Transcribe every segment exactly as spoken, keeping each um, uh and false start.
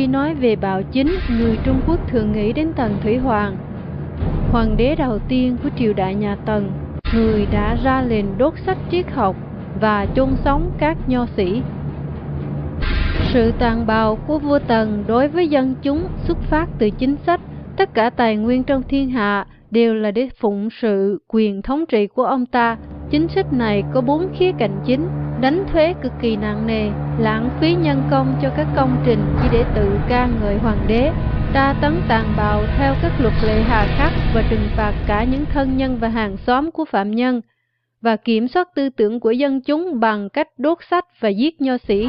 Khi nói về bạo chính, người Trung Quốc thường nghĩ đến Tần Thủy Hoàng, hoàng đế đầu tiên của triều đại nhà Tần, người đã ra lệnh đốt sách triết học và chôn sống các nho sĩ. Sự tàn bạo của vua Tần đối với dân chúng xuất phát từ chính sách tất cả tài nguyên trong thiên hạ đều là để phụng sự quyền thống trị của ông ta. Chính sách này có bốn khía cạnh chính: đánh thuế cực kỳ nặng nề, lãng phí nhân công cho các công trình chỉ để tự ca ngợi hoàng đế, tra tấn tàn bạo theo các luật lệ hà khắc và trừng phạt cả những thân nhân và hàng xóm của phạm nhân, và kiểm soát tư tưởng của dân chúng bằng cách đốt sách và giết nho sĩ.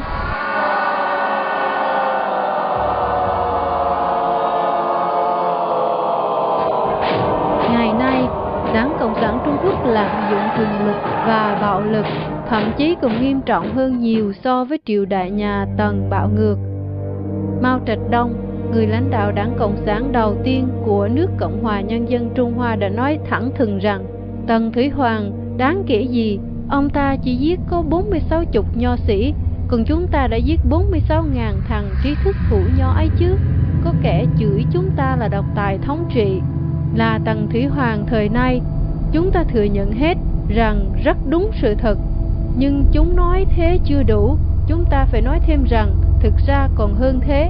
Ngày nay, Đảng Cộng sản Trung Quốc lạm dụng quyền lực và bạo lực, thậm chí còn nghiêm trọng hơn nhiều so với triều đại nhà Tần bạo ngược. Mao Trạch Đông, người lãnh đạo Đảng Cộng sản đầu tiên của nước Cộng hòa Nhân dân Trung Hoa, đã nói thẳng thừng rằng Tần Thủy Hoàng đáng kể gì, ông ta chỉ giết có bốn mươi sáu chục nho sĩ, còn chúng ta đã giết bốn mươi sáu nghìn thằng trí thức hữu nho ấy chứ. Có kẻ chửi chúng ta là độc tài thống trị, là Tần Thủy Hoàng thời nay. Chúng ta thừa nhận hết rằng rất đúng sự thật, nhưng chúng nói thế chưa đủ, chúng ta phải nói thêm rằng thực ra còn hơn thế.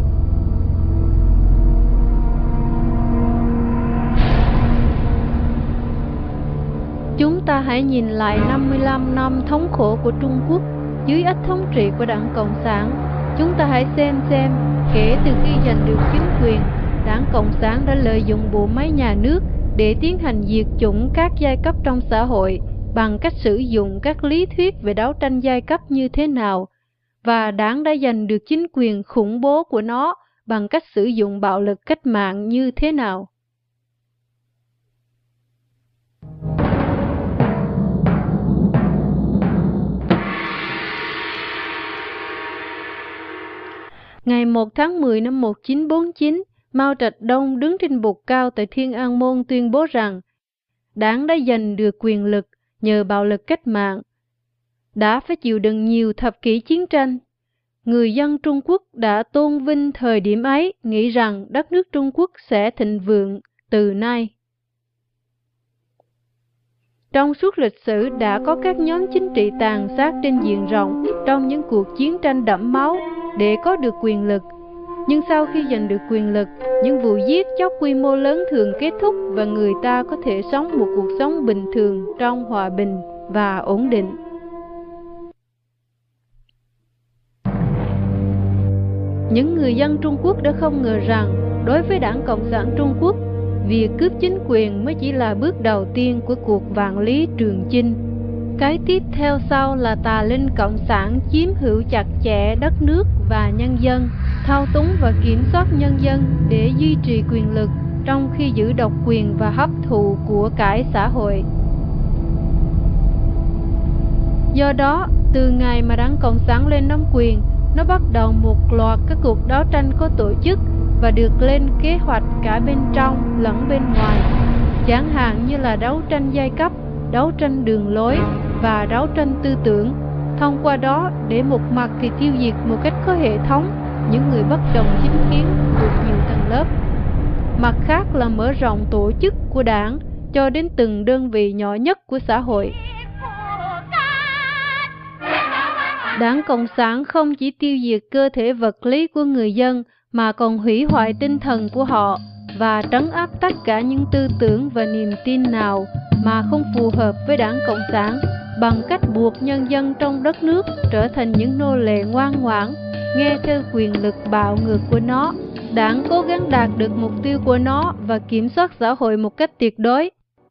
Chúng ta hãy nhìn lại năm mươi lăm năm thống khổ của Trung Quốc dưới ách thống trị của Đảng Cộng sản. Chúng ta hãy xem xem, kể từ khi giành được chính quyền, Đảng Cộng sản đã lợi dụng bộ máy nhà nước để tiến hành diệt chủng các giai cấp trong xã hội bằng cách sử dụng các lý thuyết về đấu tranh giai cấp như thế nào, và đảng đã giành được chính quyền khủng bố của nó bằng cách sử dụng bạo lực cách mạng như thế nào. Ngày một tháng mười năm một nghìn chín trăm bốn mươi chín, Mao Trạch Đông đứng trên bục cao tại Thiên An Môn tuyên bố rằng đảng đã giành được quyền lực nhờ bạo lực cách mạng, đã phải chịu đựng nhiều thập kỷ chiến tranh. Người dân Trung Quốc đã tôn vinh thời điểm ấy, nghĩ rằng đất nước Trung Quốc sẽ thịnh vượng từ nay. Trong suốt lịch sử đã có các nhóm chính trị tàn sát trên diện rộng trong những cuộc chiến tranh đẫm máu để có được quyền lực. Nhưng sau khi giành được quyền lực, những vụ giết chóc quy mô lớn thường kết thúc và người ta có thể sống một cuộc sống bình thường trong hòa bình và ổn định. Những người dân Trung Quốc đã không ngờ rằng đối với Đảng Cộng sản Trung Quốc, việc cướp chính quyền mới chỉ là bước đầu tiên của cuộc vạn lý trường chinh. Cái tiếp theo sau là tà linh cộng sản chiếm hữu chặt chẽ đất nước và nhân dân, thao túng và kiểm soát nhân dân để duy trì quyền lực, trong khi giữ độc quyền và hấp thụ của cải xã hội. Do đó, từ ngày mà Đảng Cộng sản lên nắm quyền, nó bắt đầu một loạt các cuộc đấu tranh có tổ chức và được lên kế hoạch cả bên trong lẫn bên ngoài, chẳng hạn như là đấu tranh giai cấp, đấu tranh đường lối và đấu tranh tư tưởng. Thông qua đó, để một mặt thì tiêu diệt một cách có hệ thống những người bất đồng chính kiến thuộc nhiều tầng lớp, mặt khác là mở rộng tổ chức của đảng cho đến từng đơn vị nhỏ nhất của xã hội. Đảng Cộng sản không chỉ tiêu diệt cơ thể vật lý của người dân mà còn hủy hoại tinh thần của họ và trấn áp tất cả những tư tưởng và niềm tin nào mà không phù hợp với Đảng Cộng sản, bằng cách buộc nhân dân trong đất nước trở thành những nô lệ ngoan ngoãn, nghe theo quyền lực bạo ngược của nó. Đảng cố gắng đạt được mục tiêu của nó và kiểm soát xã hội một cách tuyệt đối.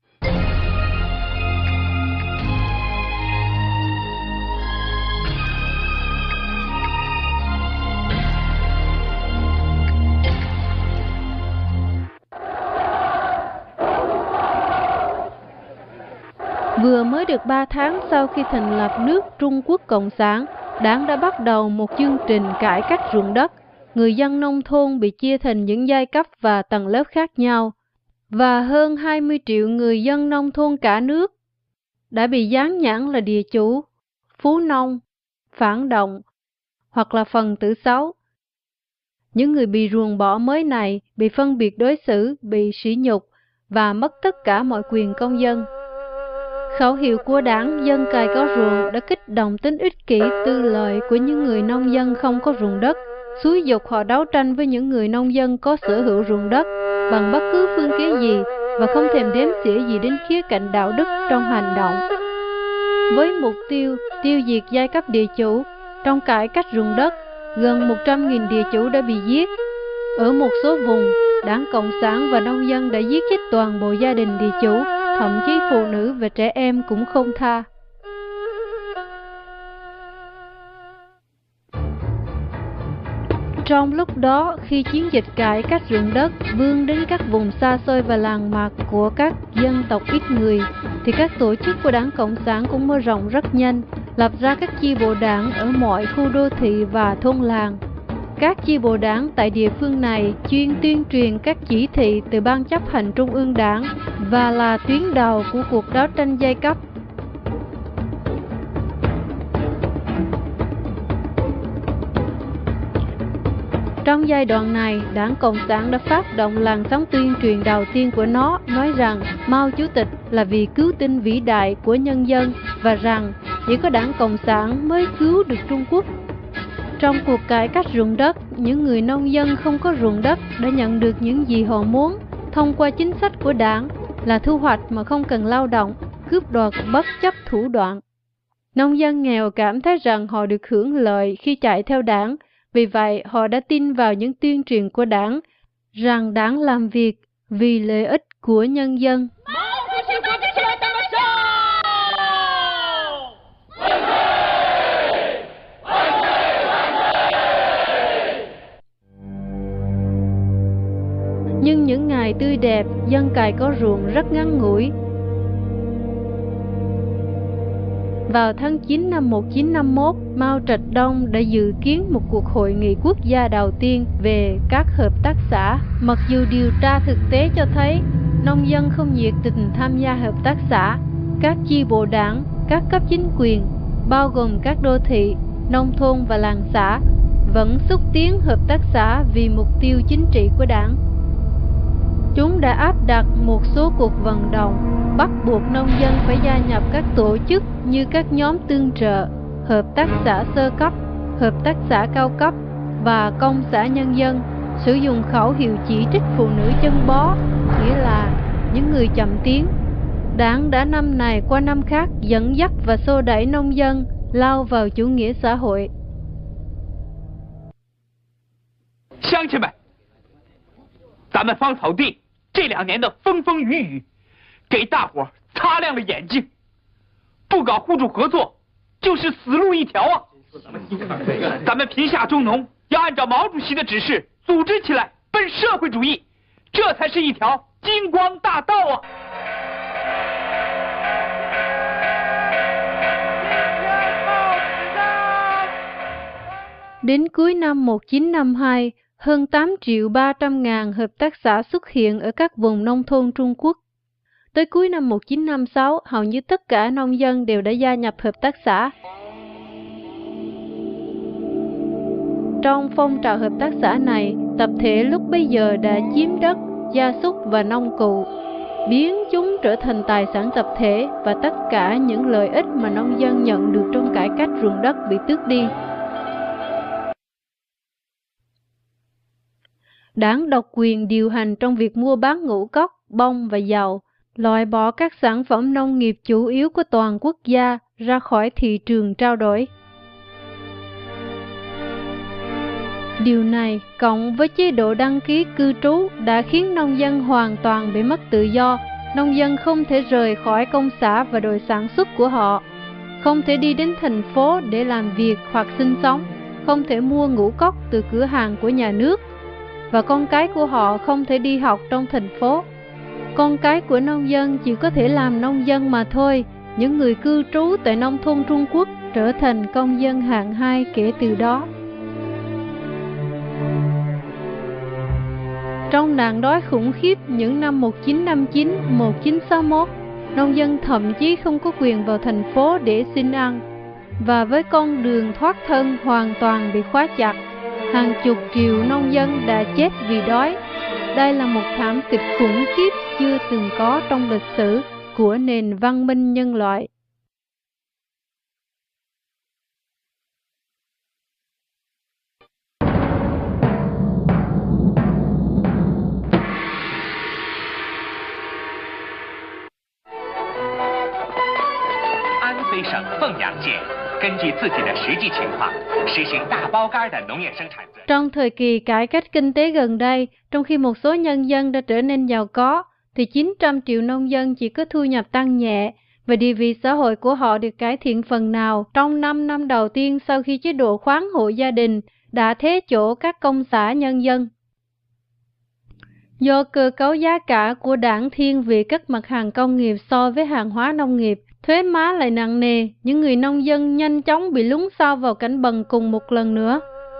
Vừa mới được ba tháng sau khi thành lập nước Trung Quốc Cộng sản, đảng đã bắt đầu một chương trình cải cách ruộng đất. Người dân nông thôn bị chia thành những giai cấp và tầng lớp khác nhau, và hơn hai mươi triệu người dân nông thôn cả nước đã bị dán nhãn là địa chủ, phú nông, phản động hoặc là phần tử xấu. Những người bị ruồng bỏ mới này bị phân biệt đối xử, bị sỉ nhục và mất tất cả mọi quyền công dân. Khẩu hiệu của đảng Dân cày có ruộng đã kích động tính ích kỷ tư lợi của những người nông dân không có ruộng đất, xúi giục họ đấu tranh với những người nông dân có sở hữu ruộng đất bằng bất cứ phương kế gì và không thèm đếm xỉa gì đến khía cạnh đạo đức trong hành động. Với mục tiêu tiêu diệt giai cấp địa chủ, trong cải cách ruộng đất, gần một trăm nghìn địa chủ đã bị giết. Ở một số vùng, Đảng Cộng sản và nông dân đã giết chết toàn bộ gia đình địa chủ, thậm chí phụ nữ và trẻ em cũng không tha. Trong lúc đó, khi chiến dịch cải cách ruộng đất vươn đến các vùng xa xôi và làng mạc của các dân tộc ít người, thì các tổ chức của Đảng Cộng sản cũng mở rộng rất nhanh, lập ra các chi bộ đảng ở mọi khu đô thị và thôn làng. Các chi bộ đảng tại địa phương này chuyên tuyên truyền các chỉ thị từ Ban chấp hành Trung ương Đảng và là tuyến đầu của cuộc đấu tranh giai cấp. Trong giai đoạn này, Đảng Cộng sản đã phát động làn sóng tuyên truyền đầu tiên của nó, nói rằng Mao Chủ tịch là vì cứu tinh vĩ đại của nhân dân và rằng chỉ có Đảng Cộng sản mới cứu được Trung Quốc. Trong cuộc cải cách ruộng đất, những người nông dân không có ruộng đất đã nhận được những gì họ muốn thông qua chính sách của đảng là thu hoạch mà không cần lao động, cướp đoạt bất chấp thủ đoạn. Nông dân nghèo cảm thấy rằng họ được hưởng lợi khi chạy theo đảng, vì vậy họ đã tin vào những tuyên truyền của đảng rằng đảng làm việc vì lợi ích của nhân dân. Nhưng những ngày tươi đẹp, dân cày có ruộng rất ngắn ngủi. Vào tháng chín năm một nghìn chín trăm năm mươi mốt, Mao Trạch Đông đã dự kiến một cuộc hội nghị quốc gia đầu tiên về các hợp tác xã. Mặc dù điều tra thực tế cho thấy nông dân không nhiệt tình tham gia hợp tác xã, các chi bộ đảng, các cấp chính quyền, bao gồm các đô thị, nông thôn và làng xã, vẫn xúc tiến hợp tác xã vì mục tiêu chính trị của đảng. Chúng đã áp đặt một số cuộc vận động, bắt buộc nông dân phải gia nhập các tổ chức như các nhóm tương trợ, hợp tác xã sơ cấp, hợp tác xã cao cấp và công xã nhân dân, sử dụng khẩu hiệu chỉ trích phụ nữ chân bó, nghĩa là những người chậm tiến. Đảng đã năm này qua năm khác dẫn dắt và xô đẩy nông dân lao vào chủ nghĩa xã hội. 乡亲们，咱们芳草地这两年的风风雨雨，给大伙擦亮了眼睛。不搞互助合作，就是死路一条啊！咱们贫下中农要按照毛主席的指示组织起来，奔社会主义，这才是一条金光大道啊！ Đến cuối năm một nghìn chín trăm năm mươi hai, hơn tám triệu ba trăm ngàn hợp tác xã xuất hiện ở các vùng nông thôn Trung Quốc. Tới cuối năm một nghìn chín trăm năm mươi sáu, hầu như tất cả nông dân đều đã gia nhập hợp tác xã. Trong phong trào hợp tác xã này, tập thể lúc bấy giờ đã chiếm đất, gia súc và nông cụ, biến chúng trở thành tài sản tập thể và tất cả những lợi ích mà nông dân nhận được trong cải cách ruộng đất bị tước đi. Đảng độc quyền điều hành trong việc mua bán ngũ cốc, bông và dầu, loại bỏ các sản phẩm nông nghiệp chủ yếu của toàn quốc gia ra khỏi thị trường trao đổi. Điều này, cộng với chế độ đăng ký cư trú đã khiến nông dân hoàn toàn bị mất tự do. Nông dân không thể rời khỏi công xã và đội sản xuất của họ, không thể đi đến thành phố để làm việc hoặc sinh sống, không thể mua ngũ cốc từ cửa hàng của nhà nước, và con cái của họ không thể đi học trong thành phố. Con cái của nông dân chỉ có thể làm nông dân mà thôi. Những người cư trú tại nông thôn Trung Quốc trở thành công dân hạng hai kể từ đó. Trong nạn đói khủng khiếp những năm một nghìn chín trăm năm mươi chín đến một nghìn chín trăm sáu mươi mốt, nông dân thậm chí không có quyền vào thành phố để xin ăn, và với con đường thoát thân hoàn toàn bị khóa chặt, Hàng chục triệu nông dân đã chết vì đói. Đây là một thảm kịch khủng khiếp chưa từng có trong lịch sử của nền văn minh nhân loại. Trong thời kỳ cải cách kinh tế gần đây, trong khi một số nhân dân đã trở nên giàu có, thì chín trăm triệu nông dân chỉ có thu nhập tăng nhẹ, và địa vị xã hội của họ được cải thiện phần nào trong năm năm đầu tiên sau khi chế độ khoán hộ gia đình đã thế chỗ các công xã nhân dân. Do cơ cấu giá cả của đảng thiên về các mặt hàng công nghiệp so với hàng hóa nông nghiệp, thuế má lại nặng nề, những người nông dân nhanh chóng bị lún sâu vào cảnh bần cùng một lần nữa.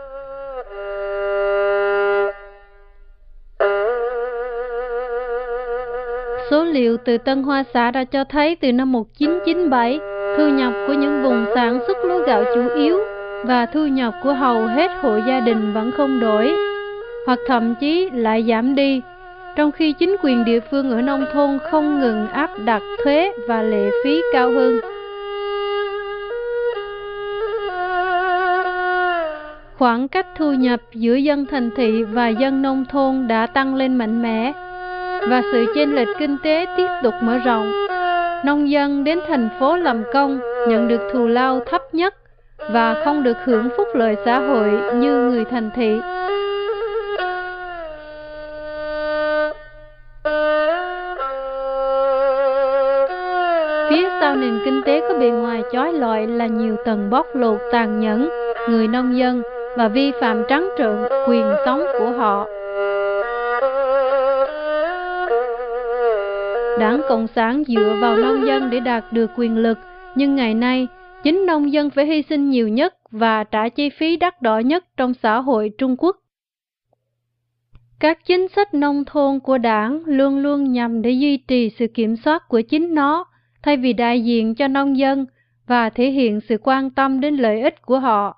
Số liệu từ Tân Hoa Xã đã cho thấy từ năm một nghìn chín trăm chín mươi bảy, thu nhập của những vùng sản xuất lúa gạo chủ yếu và thu nhập của hầu hết hộ gia đình vẫn không đổi, hoặc thậm chí lại giảm đi, trong khi chính quyền địa phương ở nông thôn không ngừng áp đặt thuế và lệ phí cao hơn. Khoảng cách thu nhập giữa dân thành thị và dân nông thôn đã tăng lên mạnh mẽ, và sự chênh lệch kinh tế tiếp tục mở rộng. Nông dân đến thành phố làm công nhận được thù lao thấp nhất và không được hưởng phúc lợi xã hội như người thành thị. Phía sau nền kinh tế có bề ngoài chói lọi là nhiều tầng bóc lột tàn nhẫn người nông dân và vi phạm trắng trợn quyền sống của họ. Đảng Cộng sản dựa vào nông dân để đạt được quyền lực, nhưng ngày nay, chính nông dân phải hy sinh nhiều nhất và trả chi phí đắt đỏ nhất trong xã hội Trung Quốc. Các chính sách nông thôn của đảng luôn luôn nhằm để duy trì sự kiểm soát của chính nó, thay vì đại diện cho nông dân và thể hiện sự quan tâm đến lợi ích của họ.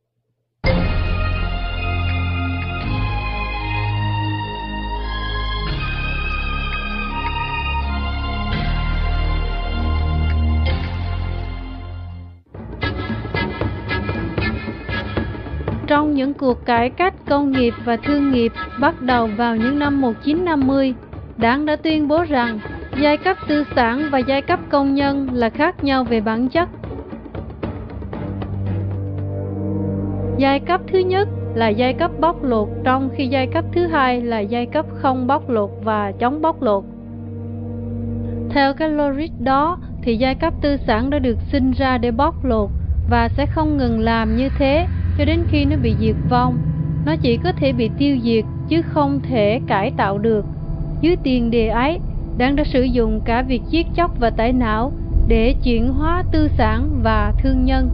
Trong những cuộc cải cách công nghiệp và thương nghiệp bắt đầu vào những năm một nghìn chín trăm năm mươi, đảng đã tuyên bố rằng giai cấp tư sản và giai cấp công nhân là khác nhau về bản chất. Giai cấp thứ nhất là giai cấp bóc lột, trong khi giai cấp thứ hai là giai cấp không bóc lột và chống bóc lột. Theo cái logic đó thì giai cấp tư sản đã được sinh ra để bóc lột và sẽ không ngừng làm như thế cho đến khi nó bị diệt vong. Nó chỉ có thể bị tiêu diệt chứ không thể cải tạo được. Dưới tiền đề ấy, đảng đã sử dụng cả việc giết chóc và tẩy não để chuyển hóa tư sản và thương nhân.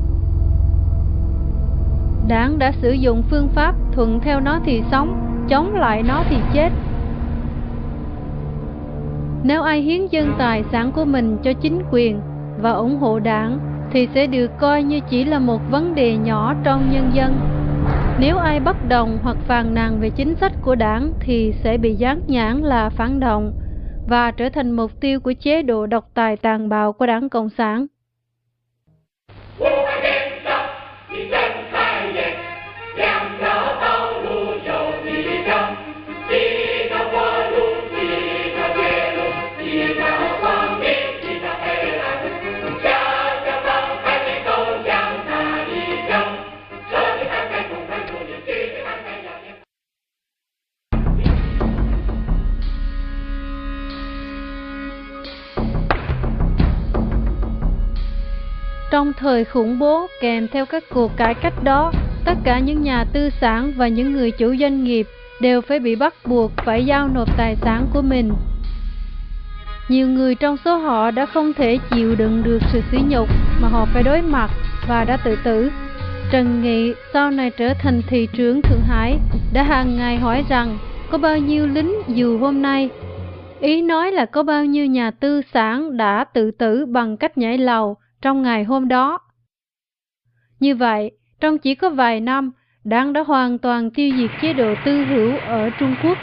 Đảng đã sử dụng phương pháp thuận theo nó thì sống, chống lại nó thì chết. Nếu ai hiến dâng tài sản của mình cho chính quyền và ủng hộ đảng thì sẽ được coi như chỉ là một vấn đề nhỏ trong nhân dân. Nếu ai bất đồng hoặc phàn nàn về chính sách của đảng thì sẽ bị dán nhãn là phản động và trở thành mục tiêu của chế độ độc tài tàn bạo của Đảng Cộng sản. Trong thời khủng bố kèm theo các cuộc cải cách đó, tất cả những nhà tư sản và những người chủ doanh nghiệp đều phải bị bắt buộc phải giao nộp tài sản của mình. Nhiều người trong số họ đã không thể chịu đựng được sự sỉ nhục mà họ phải đối mặt và đã tự tử. Trần Nghị, sau này trở thành thị trưởng Thượng Hải, đã hàng ngày hỏi rằng có bao nhiêu lính dù hôm nay. Ý nói là có bao nhiêu nhà tư sản đã tự tử bằng cách nhảy lầu trong ngày hôm đó. Như vậy, trong chỉ có vài năm, Đảng đã hoàn toàn tiêu diệt chế độ tư hữu ở Trung Quốc.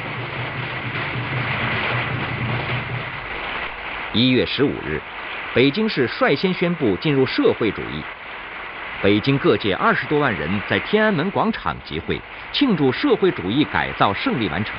一月十五日，北京市率先宣布进入社会主义。北京各界二十多万人在天安门广场集会，庆祝社会主义改造胜利完成。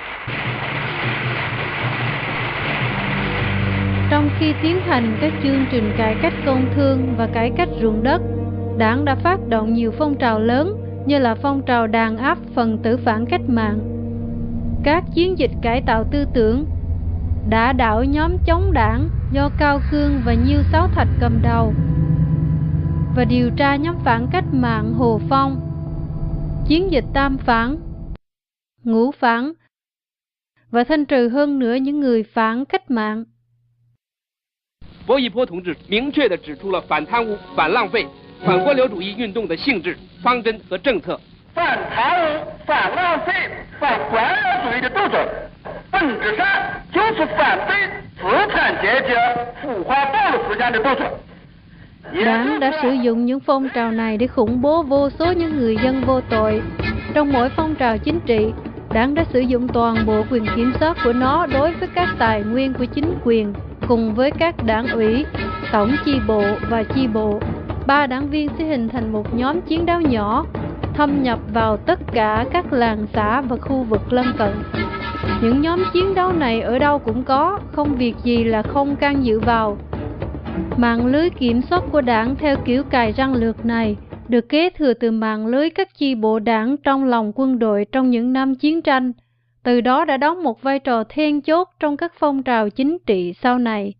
Trong khi tiến hành các chương trình cải cách công thương và cải cách ruộng đất, Đảng đã phát động nhiều phong trào lớn như là phong trào đàn áp phần tử phản cách mạng, các chiến dịch cải tạo tư tưởng, đã đảo nhóm chống đảng do Cao Cương và Nhiêu Sáu Thạch cầm đầu, và điều tra nhóm phản cách mạng Hồ Phong, chiến dịch tam phản, ngũ phản, và thanh trừ hơn nữa những người phản cách mạng. 薄一波同志明确地指出了反贪污、反浪费、反官僚主义运动的性质、方针和政策。 反贪污、反浪费、反官僚主义的斗争，本质上就是反对资产阶级腐化暴力思想的斗争。 Đảng đã sử dụng những phong trào này để khủng bố vô số những người dân vô tội. Trong mỗi phong trào chính trị, Đảng đã sử dụng toàn bộ quyền kiểm soát của nó đối với các tài nguyên của chính quyền, cùng với các đảng ủy, tổng chi bộ và chi bộ. Ba đảng viên sẽ hình thành một nhóm chiến đấu nhỏ, thâm nhập vào tất cả các làng xã và khu vực lân cận. Những nhóm chiến đấu này ở đâu cũng có, không việc gì là không can dự vào. Mạng lưới kiểm soát của Đảng theo kiểu cài răng lược này được kế thừa từ mạng lưới các chi bộ Đảng trong lòng quân đội trong những năm chiến tranh, từ đó đã đóng một vai trò then chốt trong các phong trào chính trị sau này.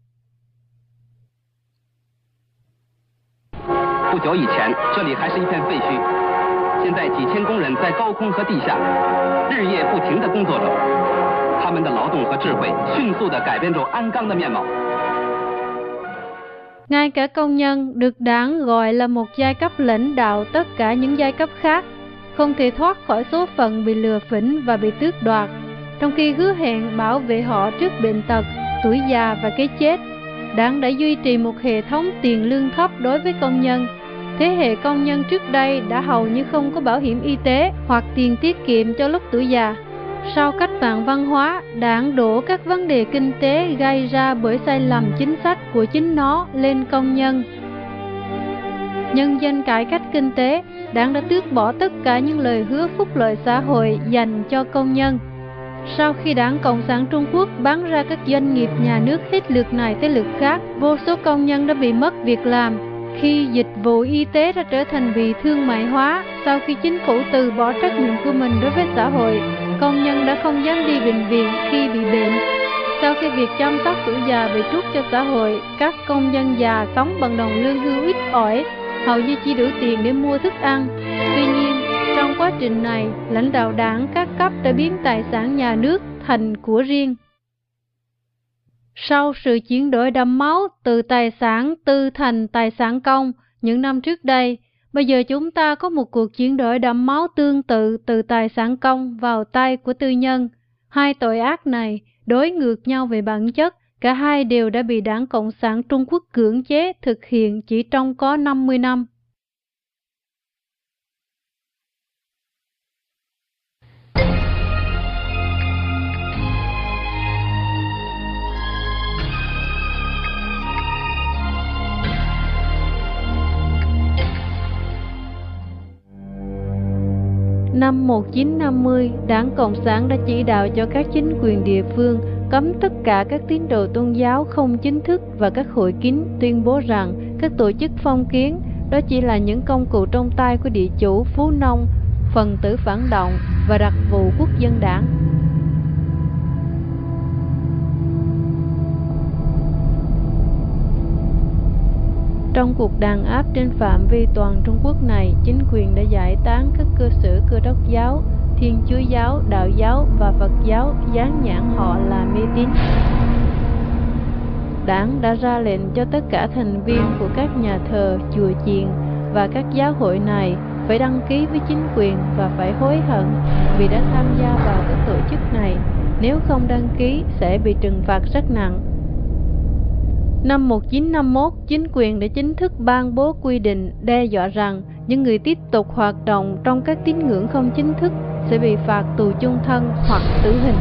不久以前，这里还是一片废墟，现在几千工人在高空和地下日夜不停地工作着，他们的劳动和智慧迅速地改变着鞍钢的面貌。 Ngay cả công nhân được Đảng gọi là một giai cấp lãnh đạo tất cả những giai cấp khác, không thể thoát khỏi số phận bị lừa phỉnh và bị tước đoạt, trong khi hứa hẹn bảo vệ họ trước bệnh tật, tuổi già và cái chết. Đảng đã duy trì một hệ thống tiền lương thấp đối với công nhân. Thế hệ công nhân trước đây đã hầu như không có bảo hiểm y tế hoặc tiền tiết kiệm cho lúc tuổi già. Sau cách mạng văn hóa, Đảng đổ các vấn đề kinh tế gây ra bởi sai lầm chính sách của chính nó lên công nhân. Nhân danh cải cách kinh tế, Đảng đã tước bỏ tất cả những lời hứa phúc lợi xã hội dành cho công nhân. Sau khi Đảng Cộng sản Trung Quốc bán ra các doanh nghiệp nhà nước hết lượt này tới lượt khác, vô số công nhân đã bị mất việc làm. Khi dịch vụ y tế đã trở thành bị thương mại hóa, sau khi chính phủ từ bỏ trách nhiệm của mình đối với xã hội, công nhân đã không dám đi bệnh viện khi bị bệnh. Sau khi việc chăm sóc tuổi già bị trút cho xã hội, các công nhân già sống bằng đồng lương hưu ít ỏi, hầu như chỉ đủ tiền để mua thức ăn. Tuy nhiên, trong quá trình này, lãnh đạo Đảng các cấp đã biến tài sản nhà nước thành của riêng. Sau sự chuyển đổi đẫm máu từ tài sản tư thành tài sản công những năm trước đây, bây giờ chúng ta có một cuộc chuyển đổi đẫm máu tương tự từ tài sản công vào tay của tư nhân. Hai tội ác này đối ngược nhau về bản chất, cả hai đều đã bị Đảng Cộng sản Trung Quốc cưỡng chế thực hiện chỉ trong có năm mươi năm. Năm một nghìn chín trăm năm mươi, Đảng Cộng sản đã chỉ đạo cho các chính quyền địa phương cấm tất cả các tín đồ tôn giáo không chính thức và các hội kín, tuyên bố rằng các tổ chức phong kiến đó chỉ là những công cụ trong tay của địa chủ, phú nông, phần tử phản động và đặc vụ quốc dân đảng. Trong cuộc đàn áp trên phạm vi toàn Trung Quốc này, chính quyền đã giải tán các cơ sở Cơ đốc giáo, Thiên Chúa giáo, Đạo giáo và Phật giáo, dán nhãn họ là mê tín. Đảng đã ra lệnh cho tất cả thành viên của các nhà thờ, chùa chiền và các giáo hội này phải đăng ký với chính quyền và phải hối hận vì đã tham gia vào các tổ chức này. Nếu không đăng ký sẽ bị trừng phạt rất nặng. Năm một nghìn chín trăm năm mươi mốt, chính quyền đã chính thức ban bố quy định đe dọa rằng những người tiếp tục hoạt động trong các tín ngưỡng không chính thức sẽ bị phạt tù chung thân hoặc tử hình.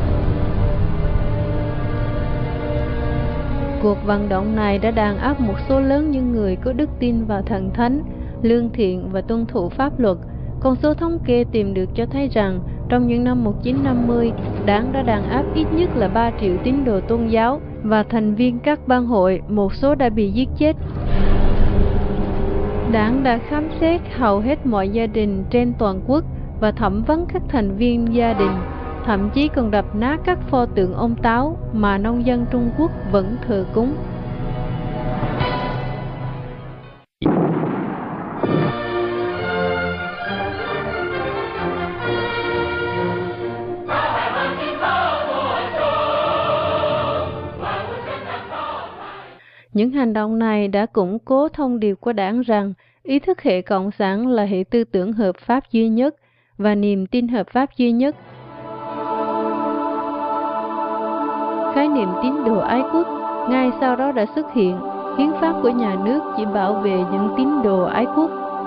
Cuộc vận động này đã đàn áp một số lớn những người có đức tin vào thần thánh, lương thiện và tuân thủ pháp luật. Con số thống kê tìm được cho thấy rằng trong những năm một nghìn chín trăm năm mươi, đảng đã đàn áp ít nhất là ba triệu tín đồ tôn giáo và thành viên các ban hội, một số đã bị giết chết. Đảng đã khám xét hầu hết mọi gia đình trên toàn quốc và thẩm vấn các thành viên gia đình, thậm chí còn đập nát các pho tượng ông Táo mà nông dân Trung Quốc vẫn thờ cúng. Những hành động này đã củng cố thông điệp của đảng rằng ý thức hệ cộng sản là hệ tư tưởng hợp pháp duy nhất và niềm tin hợp pháp duy nhất. Khái niệm tín đồ ái quốc ngay sau đó đã xuất hiện. Hiến pháp của nhà nước chỉ bảo vệ những tín đồ ái quốc.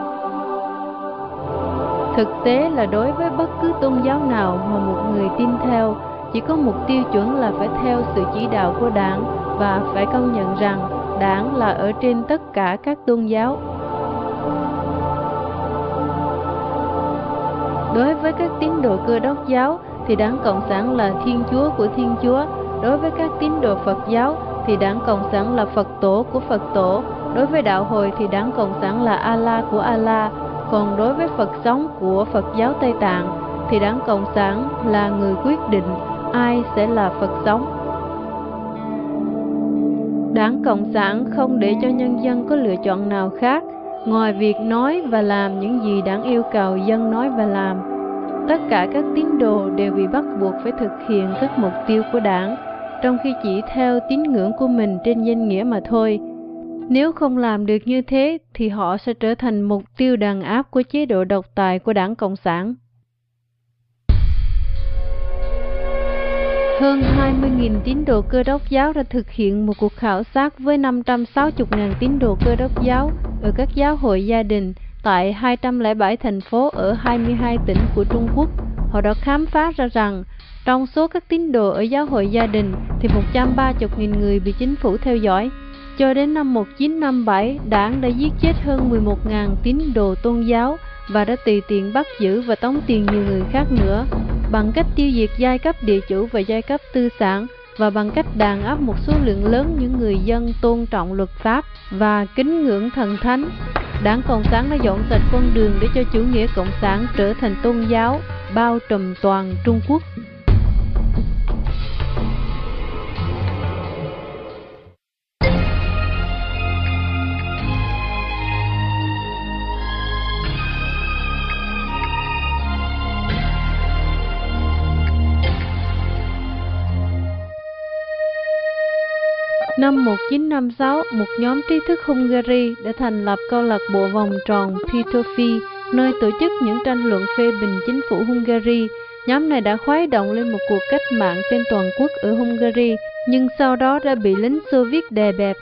Thực tế là đối với bất cứ tôn giáo nào mà một người tin theo, chỉ có một tiêu chuẩn là phải theo sự chỉ đạo của đảng và phải công nhận rằng đảng là ở trên tất cả các tôn giáo. Đối với các tín đồ Cơ Đốc giáo thì đảng Cộng sản là Thiên Chúa của Thiên Chúa. Đối với các tín đồ Phật giáo thì đảng Cộng sản là Phật tổ của Phật tổ. Đối với đạo hồi thì đảng Cộng sản là Allah của Allah. Còn đối với Phật sống của Phật giáo Tây Tạng thì đảng Cộng sản là người quyết định ai sẽ là Phật sống. Đảng Cộng sản không để cho nhân dân có lựa chọn nào khác ngoài việc nói và làm những gì đảng yêu cầu dân nói và làm. Tất cả các tín đồ đều bị bắt buộc phải thực hiện các mục tiêu của đảng, trong khi chỉ theo tín ngưỡng của mình trên danh nghĩa mà thôi. Nếu không làm được như thế thì họ sẽ trở thành mục tiêu đàn áp của chế độ độc tài của đảng Cộng sản. Hơn hai mươi nghìn tín đồ Cơ Đốc giáo đã thực hiện một cuộc khảo sát với năm trăm sáu mươi nghìn tín đồ Cơ Đốc giáo ở các giáo hội gia đình tại hai trăm lẻ bảy thành phố ở hai mươi hai tỉnh của Trung Quốc. Họ đã khám phá ra rằng trong số các tín đồ ở giáo hội gia đình thì một trăm ba mươi nghìn người bị chính phủ theo dõi. Cho đến năm một nghìn chín trăm năm mươi bảy, đảng đã giết chết hơn mười một nghìn tín đồ tôn giáo và đã tùy tiện bắt giữ và tống tiền nhiều người khác nữa, bằng cách tiêu diệt giai cấp địa chủ và giai cấp tư sản, và bằng cách đàn áp một số lượng lớn những người dân tôn trọng luật pháp và kính ngưỡng thần thánh. Đảng Cộng sản đã dọn sạch con đường để cho chủ nghĩa cộng sản trở thành tôn giáo bao trùm toàn Trung Quốc. Năm một nghìn chín trăm năm mươi sáu, một nhóm trí thức Hungary đã thành lập câu lạc bộ vòng tròn Pitofi, nơi tổ chức những tranh luận phê bình chính phủ Hungary. Nhóm này đã khuấy động lên một cuộc cách mạng trên toàn quốc ở Hungary, nhưng sau đó đã bị lính Xô Viết đè bẹp.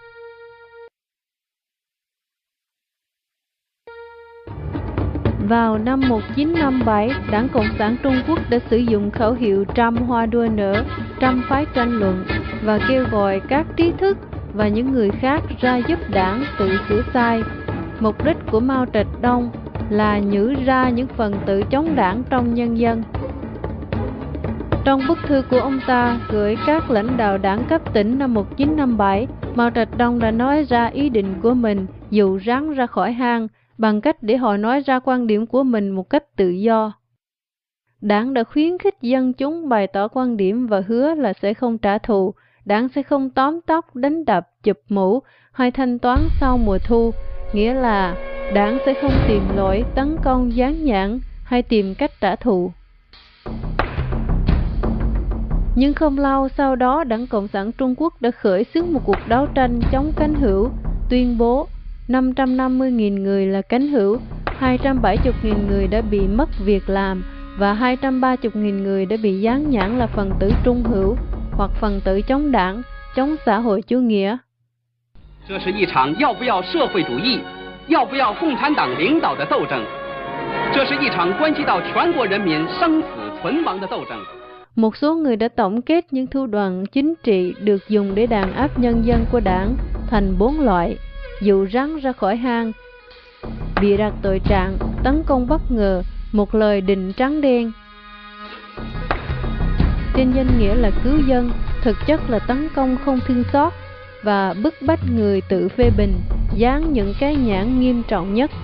Vào năm một nghìn chín trăm năm mươi bảy, Đảng Cộng sản Trung Quốc đã sử dụng khẩu hiệu trăm hoa đua nở, trăm phái tranh luận và kêu gọi các trí thức và những người khác ra giúp đảng tự sửa sai. Mục đích của Mao Trạch Đông là nhử ra những phần tử chống đảng trong nhân dân. Trong bức thư của ông ta gửi các lãnh đạo đảng cấp tỉnh năm một nghìn chín trăm năm mươi bảy, Mao Trạch Đông đã nói ra ý định của mình dụ rắn ra khỏi hang, bằng cách để họ nói ra quan điểm của mình một cách tự do. Đảng đã khuyến khích dân chúng bày tỏ quan điểm và hứa là sẽ không trả thù. Đảng sẽ không tóm tóc, đánh đập, chụp mũ hay thanh toán sau mùa thu, nghĩa là đảng sẽ không tìm lỗi, tấn công, dán nhãn hay tìm cách trả thù. Nhưng không lâu sau đó, Đảng Cộng sản Trung Quốc đã khởi xướng một cuộc đấu tranh chống cánh hữu, tuyên bố năm trăm năm mươi nghìn người là cánh hữu, hai trăm bảy mươi nghìn người đã bị mất việc làm và hai trăm ba mươi nghìn người đã bị dán nhãn là phần tử trung hữu hoặc phần tử chống đảng, chống xã hội chủ nghĩa. 这是一场要不要社会主义、要不要共产党领导的斗争，这是一场关系到全国人民生死存亡的斗争。 Một số người đã tổng kết những thủ đoạn chính trị được dùng để đàn áp nhân dân của đảng thành bốn loại: dụ rắn ra khỏi hang, bịa đặt tội trạng, tấn công bất ngờ, một lời định trắng đen. Trên danh nghĩa là cứu dân, thực chất là tấn công không thương xót và bức bách người tự phê bình, dán những cái nhãn nghiêm trọng nhất.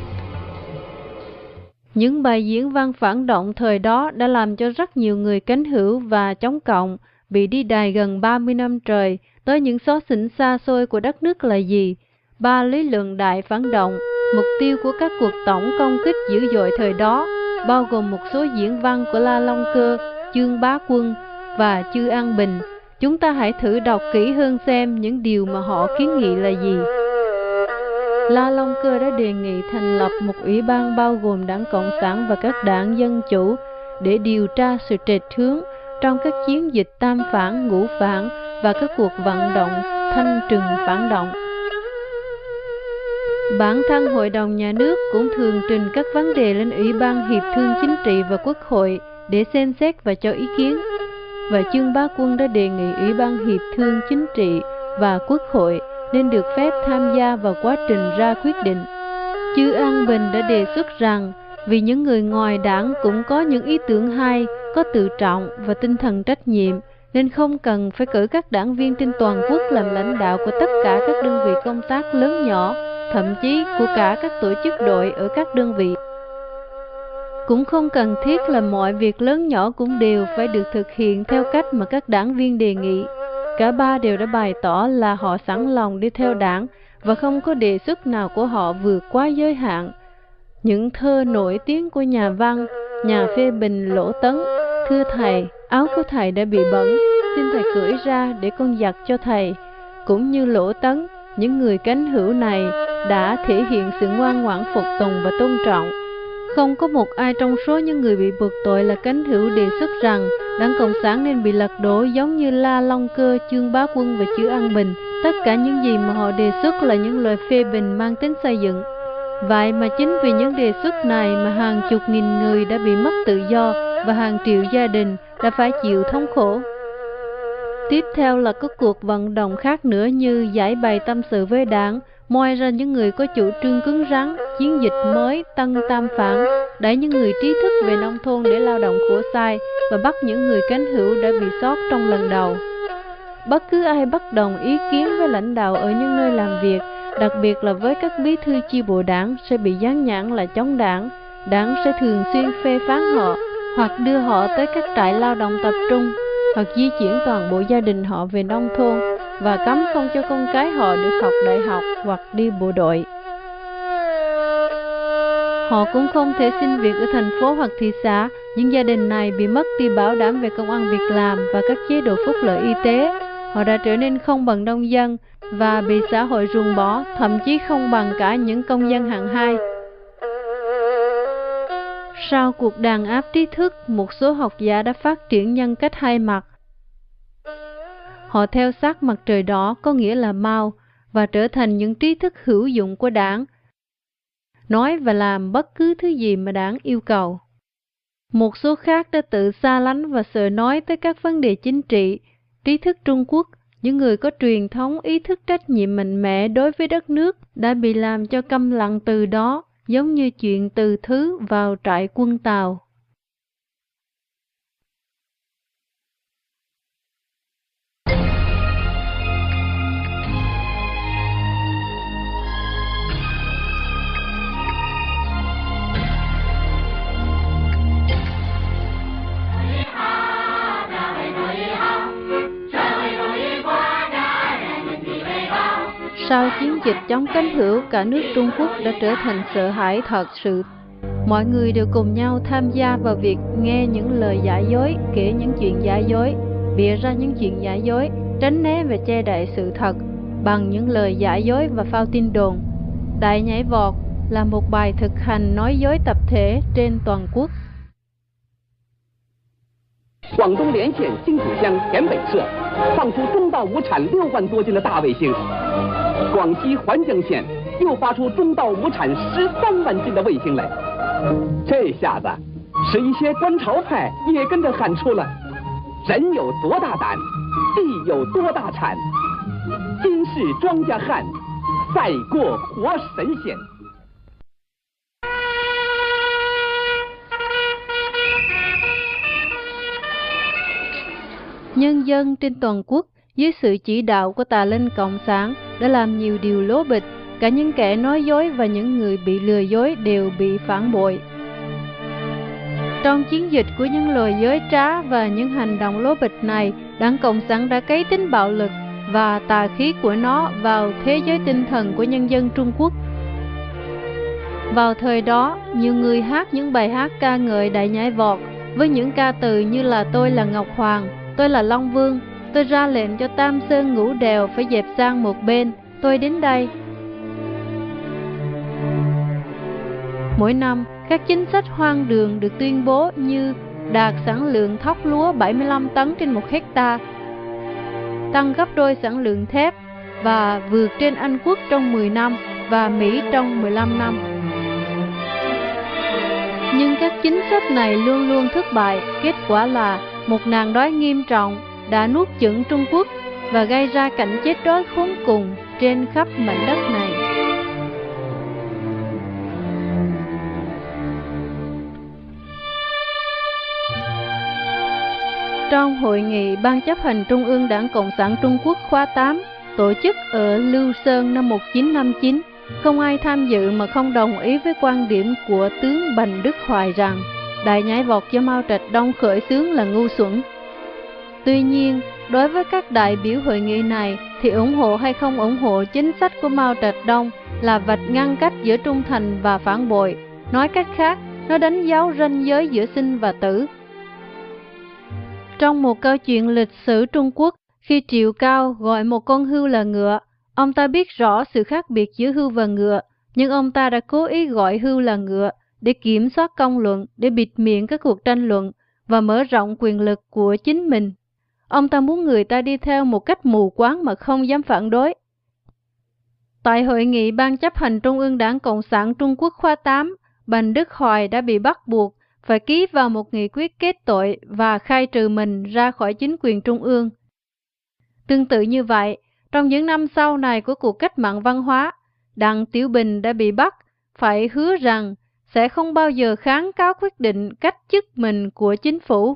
Những bài diễn văn phản động thời đó đã làm cho rất nhiều người cánh hữu và chống cộng bị đi đày gần ba mươi năm trời tới những xó xỉnh xa xôi của đất nước là gì? Ba lý luận đại phản động, mục tiêu của các cuộc tổng công kích dữ dội thời đó, bao gồm một số diễn văn của La Long Cơ, Trương Bá Quân và Chư An Bình. Chúng ta hãy thử đọc kỹ hơn xem những điều mà họ kiến nghị là gì. La Long Cơ đã đề nghị thành lập một ủy ban bao gồm Đảng Cộng sản và các đảng Dân Chủ để điều tra sự trệch hướng trong các chiến dịch tam phản, ngũ phản và các cuộc vận động thanh trừng phản động. Bản thân Hội đồng Nhà nước cũng thường trình các vấn đề lên Ủy ban Hiệp thương Chính trị và Quốc hội để xem xét và cho ý kiến. Và Trương Bá Quân đã đề nghị Ủy ban Hiệp thương Chính trị và Quốc hội nên được phép tham gia vào quá trình ra quyết định. Chư An Bình đã đề xuất rằng vì những người ngoài đảng cũng có những ý tưởng hay, có tự trọng và tinh thần trách nhiệm, nên không cần phải cử các đảng viên trên toàn quốc làm lãnh đạo của tất cả các đơn vị công tác lớn nhỏ, thậm chí của cả các tổ chức đội ở các đơn vị. Cũng không cần thiết là mọi việc lớn nhỏ cũng đều phải được thực hiện theo cách mà các đảng viên đề nghị. Cả ba đều đã bày tỏ là họ sẵn lòng đi theo đảng và không có đề xuất nào của họ vượt quá giới hạn. Những thơ nổi tiếng của nhà văn, nhà phê bình Lỗ Tấn: "Thưa thầy, áo của thầy đã bị bẩn, xin thầy cởi ra để con giặt cho thầy", cũng như Lỗ Tấn, những người cánh hữu này đã thể hiện sự ngoan ngoãn phục tùng và tôn trọng. Không có một ai trong số những người bị buộc tội là cánh hữu đề xuất rằng Đảng Cộng sản nên bị lật đổ giống như La Long Cơ, Trương Bá Quân và Chữ An Bình. Tất cả những gì mà họ đề xuất là những lời phê bình mang tính xây dựng. Vậy mà chính vì những đề xuất này mà hàng chục nghìn người đã bị mất tự do và hàng triệu gia đình đã phải chịu thống khổ. Tiếp theo là các cuộc vận động khác nữa như giải bày tâm sự với đảng, moi ra những người có chủ trương cứng rắn, chiến dịch mới, tân tam phản, đẩy những người trí thức về nông thôn để lao động khổ sai và bắt những người cánh hữu đã bị sót trong lần đầu. Bất cứ ai bất đồng ý kiến với lãnh đạo ở những nơi làm việc, đặc biệt là với các bí thư chi bộ đảng, sẽ bị dán nhãn là chống đảng. Đảng sẽ thường xuyên phê phán họ, hoặc đưa họ tới các trại lao động tập trung, hoặc di chuyển toàn bộ gia đình họ về nông thôn và cấm không cho con cái họ được học đại học hoặc đi bộ đội. Họ cũng không thể xin việc ở thành phố hoặc thị xã. Những gia đình này bị mất đi bảo đảm về công ăn việc làm và các chế độ phúc lợi y tế. Họ đã trở nên không bằng nông dân và bị xã hội ruồng bỏ, thậm chí không bằng cả những công dân hạng hai. Sau cuộc đàn áp trí thức, một số học giả đã phát triển nhân cách hai mặt. Họ theo sát mặt trời đỏ, có nghĩa là Mao, và trở thành những trí thức hữu dụng của đảng, nói và làm bất cứ thứ gì mà đảng yêu cầu. Một số khác đã tự xa lánh và sợ nói tới các vấn đề chính trị. Trí thức Trung Quốc, những người có truyền thống ý thức trách nhiệm mạnh mẽ đối với đất nước, đã bị làm cho câm lặng từ đó, giống như chuyện Từ Thứ vào trại quân Tàu. Sau chiến dịch chống cánh hữu, cả nước Trung Quốc đã trở thành sợ hãi thật sự. Mọi người đều cùng nhau tham gia vào việc nghe những lời giả dối, kể những chuyện giả dối, bịa ra những chuyện giả dối, tránh né và che đậy sự thật bằng những lời giả dối và phao tin đồn. Đại nhảy vọt là một bài thực hành nói dối tập thể trên toàn quốc. 广东连县金浦乡田北社放出中到无产六万多斤的大卫星， 广西环江县又发出中稻亩产十三万斤的卫星来。这下子，使一些观潮派也跟着喊出了：人有多大胆，地有多大产，今世庄稼汉，赛过活神仙。 Nhân dân trên toàn quốc dưới sự chỉ đạo của tà linh cộng sản đã làm nhiều điều lố bịch, cả những kẻ nói dối và những người bị lừa dối đều bị phản bội. Trong chiến dịch của những lời dối trá và những hành động lố bịch này, Đảng Cộng sản đã cấy tính bạo lực và tà khí của nó vào thế giới tinh thần của nhân dân Trung Quốc. Vào thời đó, nhiều người hát những bài hát ca ngợi Đại Nhảy Vọt với những ca từ như là tôi là Ngọc Hoàng, tôi là Long Vương, tôi ra lệnh cho Tam Sơn Ngũ Đèo phải dẹp sang một bên, tôi đến đây. Mỗi năm, các chính sách hoang đường được tuyên bố như đạt sản lượng thóc lúa bảy mươi lăm tấn trên một hecta, tăng gấp đôi sản lượng thép và vượt trên Anh Quốc trong mười năm và Mỹ trong mười lăm năm. Nhưng các chính sách này luôn luôn thất bại, kết quả là một nạn đói nghiêm trọng đã nuốt chửng Trung Quốc và gây ra cảnh chết đói khốn cùng trên khắp mảnh đất này. Trong hội nghị Ban chấp hành Trung ương Đảng Cộng sản Trung Quốc khóa tám tổ chức ở Lưu Sơn năm một nghìn chín trăm năm mươi chín, không ai tham dự mà không đồng ý với quan điểm của tướng Bành Đức Hoài rằng Đại Nhảy Vọt do Mao Trạch Đông khởi xướng là ngu xuẩn. Tuy nhiên, đối với các đại biểu hội nghị này thì ủng hộ hay không ủng hộ chính sách của Mao Trạch Đông là vạch ngăn cách giữa trung thành và phản bội. Nói cách khác, nó đánh dấu ranh giới giữa sinh và tử. Trong một câu chuyện lịch sử Trung Quốc, khi Triệu Cao gọi một con hươu là ngựa, ông ta biết rõ sự khác biệt giữa hươu và ngựa, nhưng ông ta đã cố ý gọi hươu là ngựa để kiểm soát công luận, để bịt miệng các cuộc tranh luận và mở rộng quyền lực của chính mình. Ông ta muốn người ta đi theo một cách mù quáng mà không dám phản đối. Tại hội nghị Ban chấp hành Trung ương Đảng Cộng sản Trung Quốc khóa tám, Bành Đức Hoài đã bị bắt buộc phải ký vào một nghị quyết kết tội và khai trừ mình ra khỏi chính quyền trung ương. Tương tự như vậy, trong những năm sau này của cuộc cách mạng văn hóa, Đặng Tiểu Bình đã bị bắt, phải hứa rằng sẽ không bao giờ kháng cáo quyết định cách chức mình của chính phủ.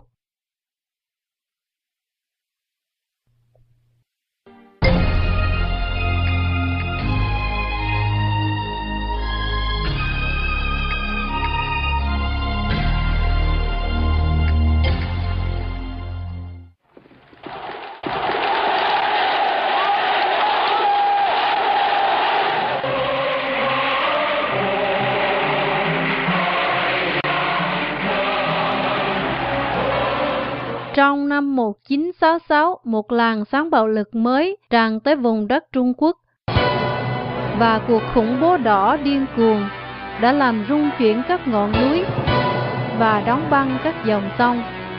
Trong năm một nghìn chín trăm sáu mươi sáu, một làn sóng bạo lực mới tràn tới vùng đất Trung Quốc và cuộc khủng bố đỏ điên cuồng đã làm rung chuyển các ngọn núi và đóng băng các dòng sông.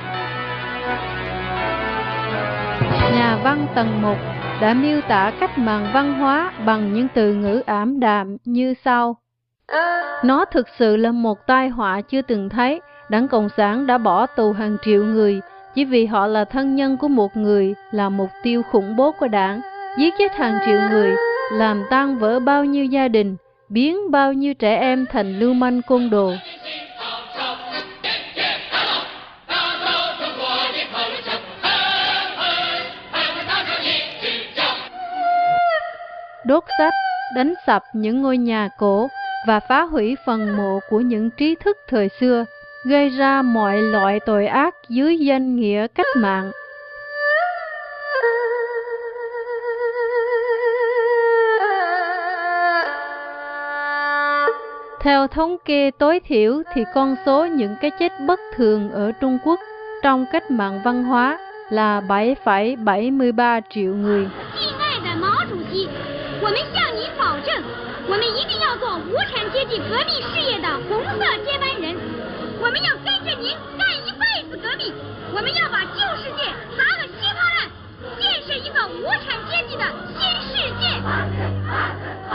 Nhà văn Tần Mục đã miêu tả cách mạng văn hóa bằng những từ ngữ ảm đạm như sau: nó thực sự là một tai họa chưa từng thấy. Đảng Cộng sản đã bỏ tù hàng triệu người chỉ vì họ là thân nhân của một người, là mục tiêu khủng bố của đảng, giết chết hàng triệu người, làm tan vỡ bao nhiêu gia đình, biến bao nhiêu trẻ em thành lưu manh côn đồ. Đốt sách, đánh sập những ngôi nhà cổ và phá hủy phần mộ của những trí thức thời xưa, gây ra mọi loại tội ác dưới danh nghĩa cách mạng. Theo thống kê tối thiểu thì con số những cái chết bất thường ở Trung Quốc trong cách mạng văn hóa là bảy phẩy bảy mươi ba triệu người.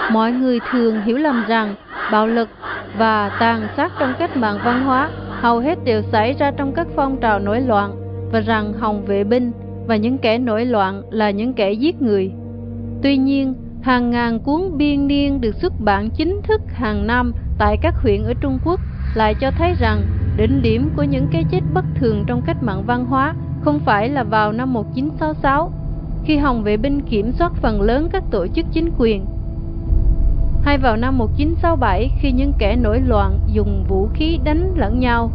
mọi người thường hiểu lầm rằng bạo lực và tàn sát trong cách mạng văn hóa hầu hết đều xảy ra trong các phong trào nổi loạn, và rằng Hồng vệ binh và những kẻ nổi loạn là những kẻ giết người. Tuy nhiên, hàng ngàn cuốn biên niên được xuất bản chính thức hàng năm tại các huyện ở Trung Quốc lại cho thấy rằng đỉnh điểm của những cái chết bất thường trong cách mạng văn hóa không phải là vào năm một nghìn chín trăm sáu mươi sáu, khi Hồng vệ binh kiểm soát phần lớn các tổ chức chính quyền, hay vào năm một nghìn chín trăm sáu mươi bảy khi những kẻ nổi loạn dùng vũ khí đánh lẫn nhau,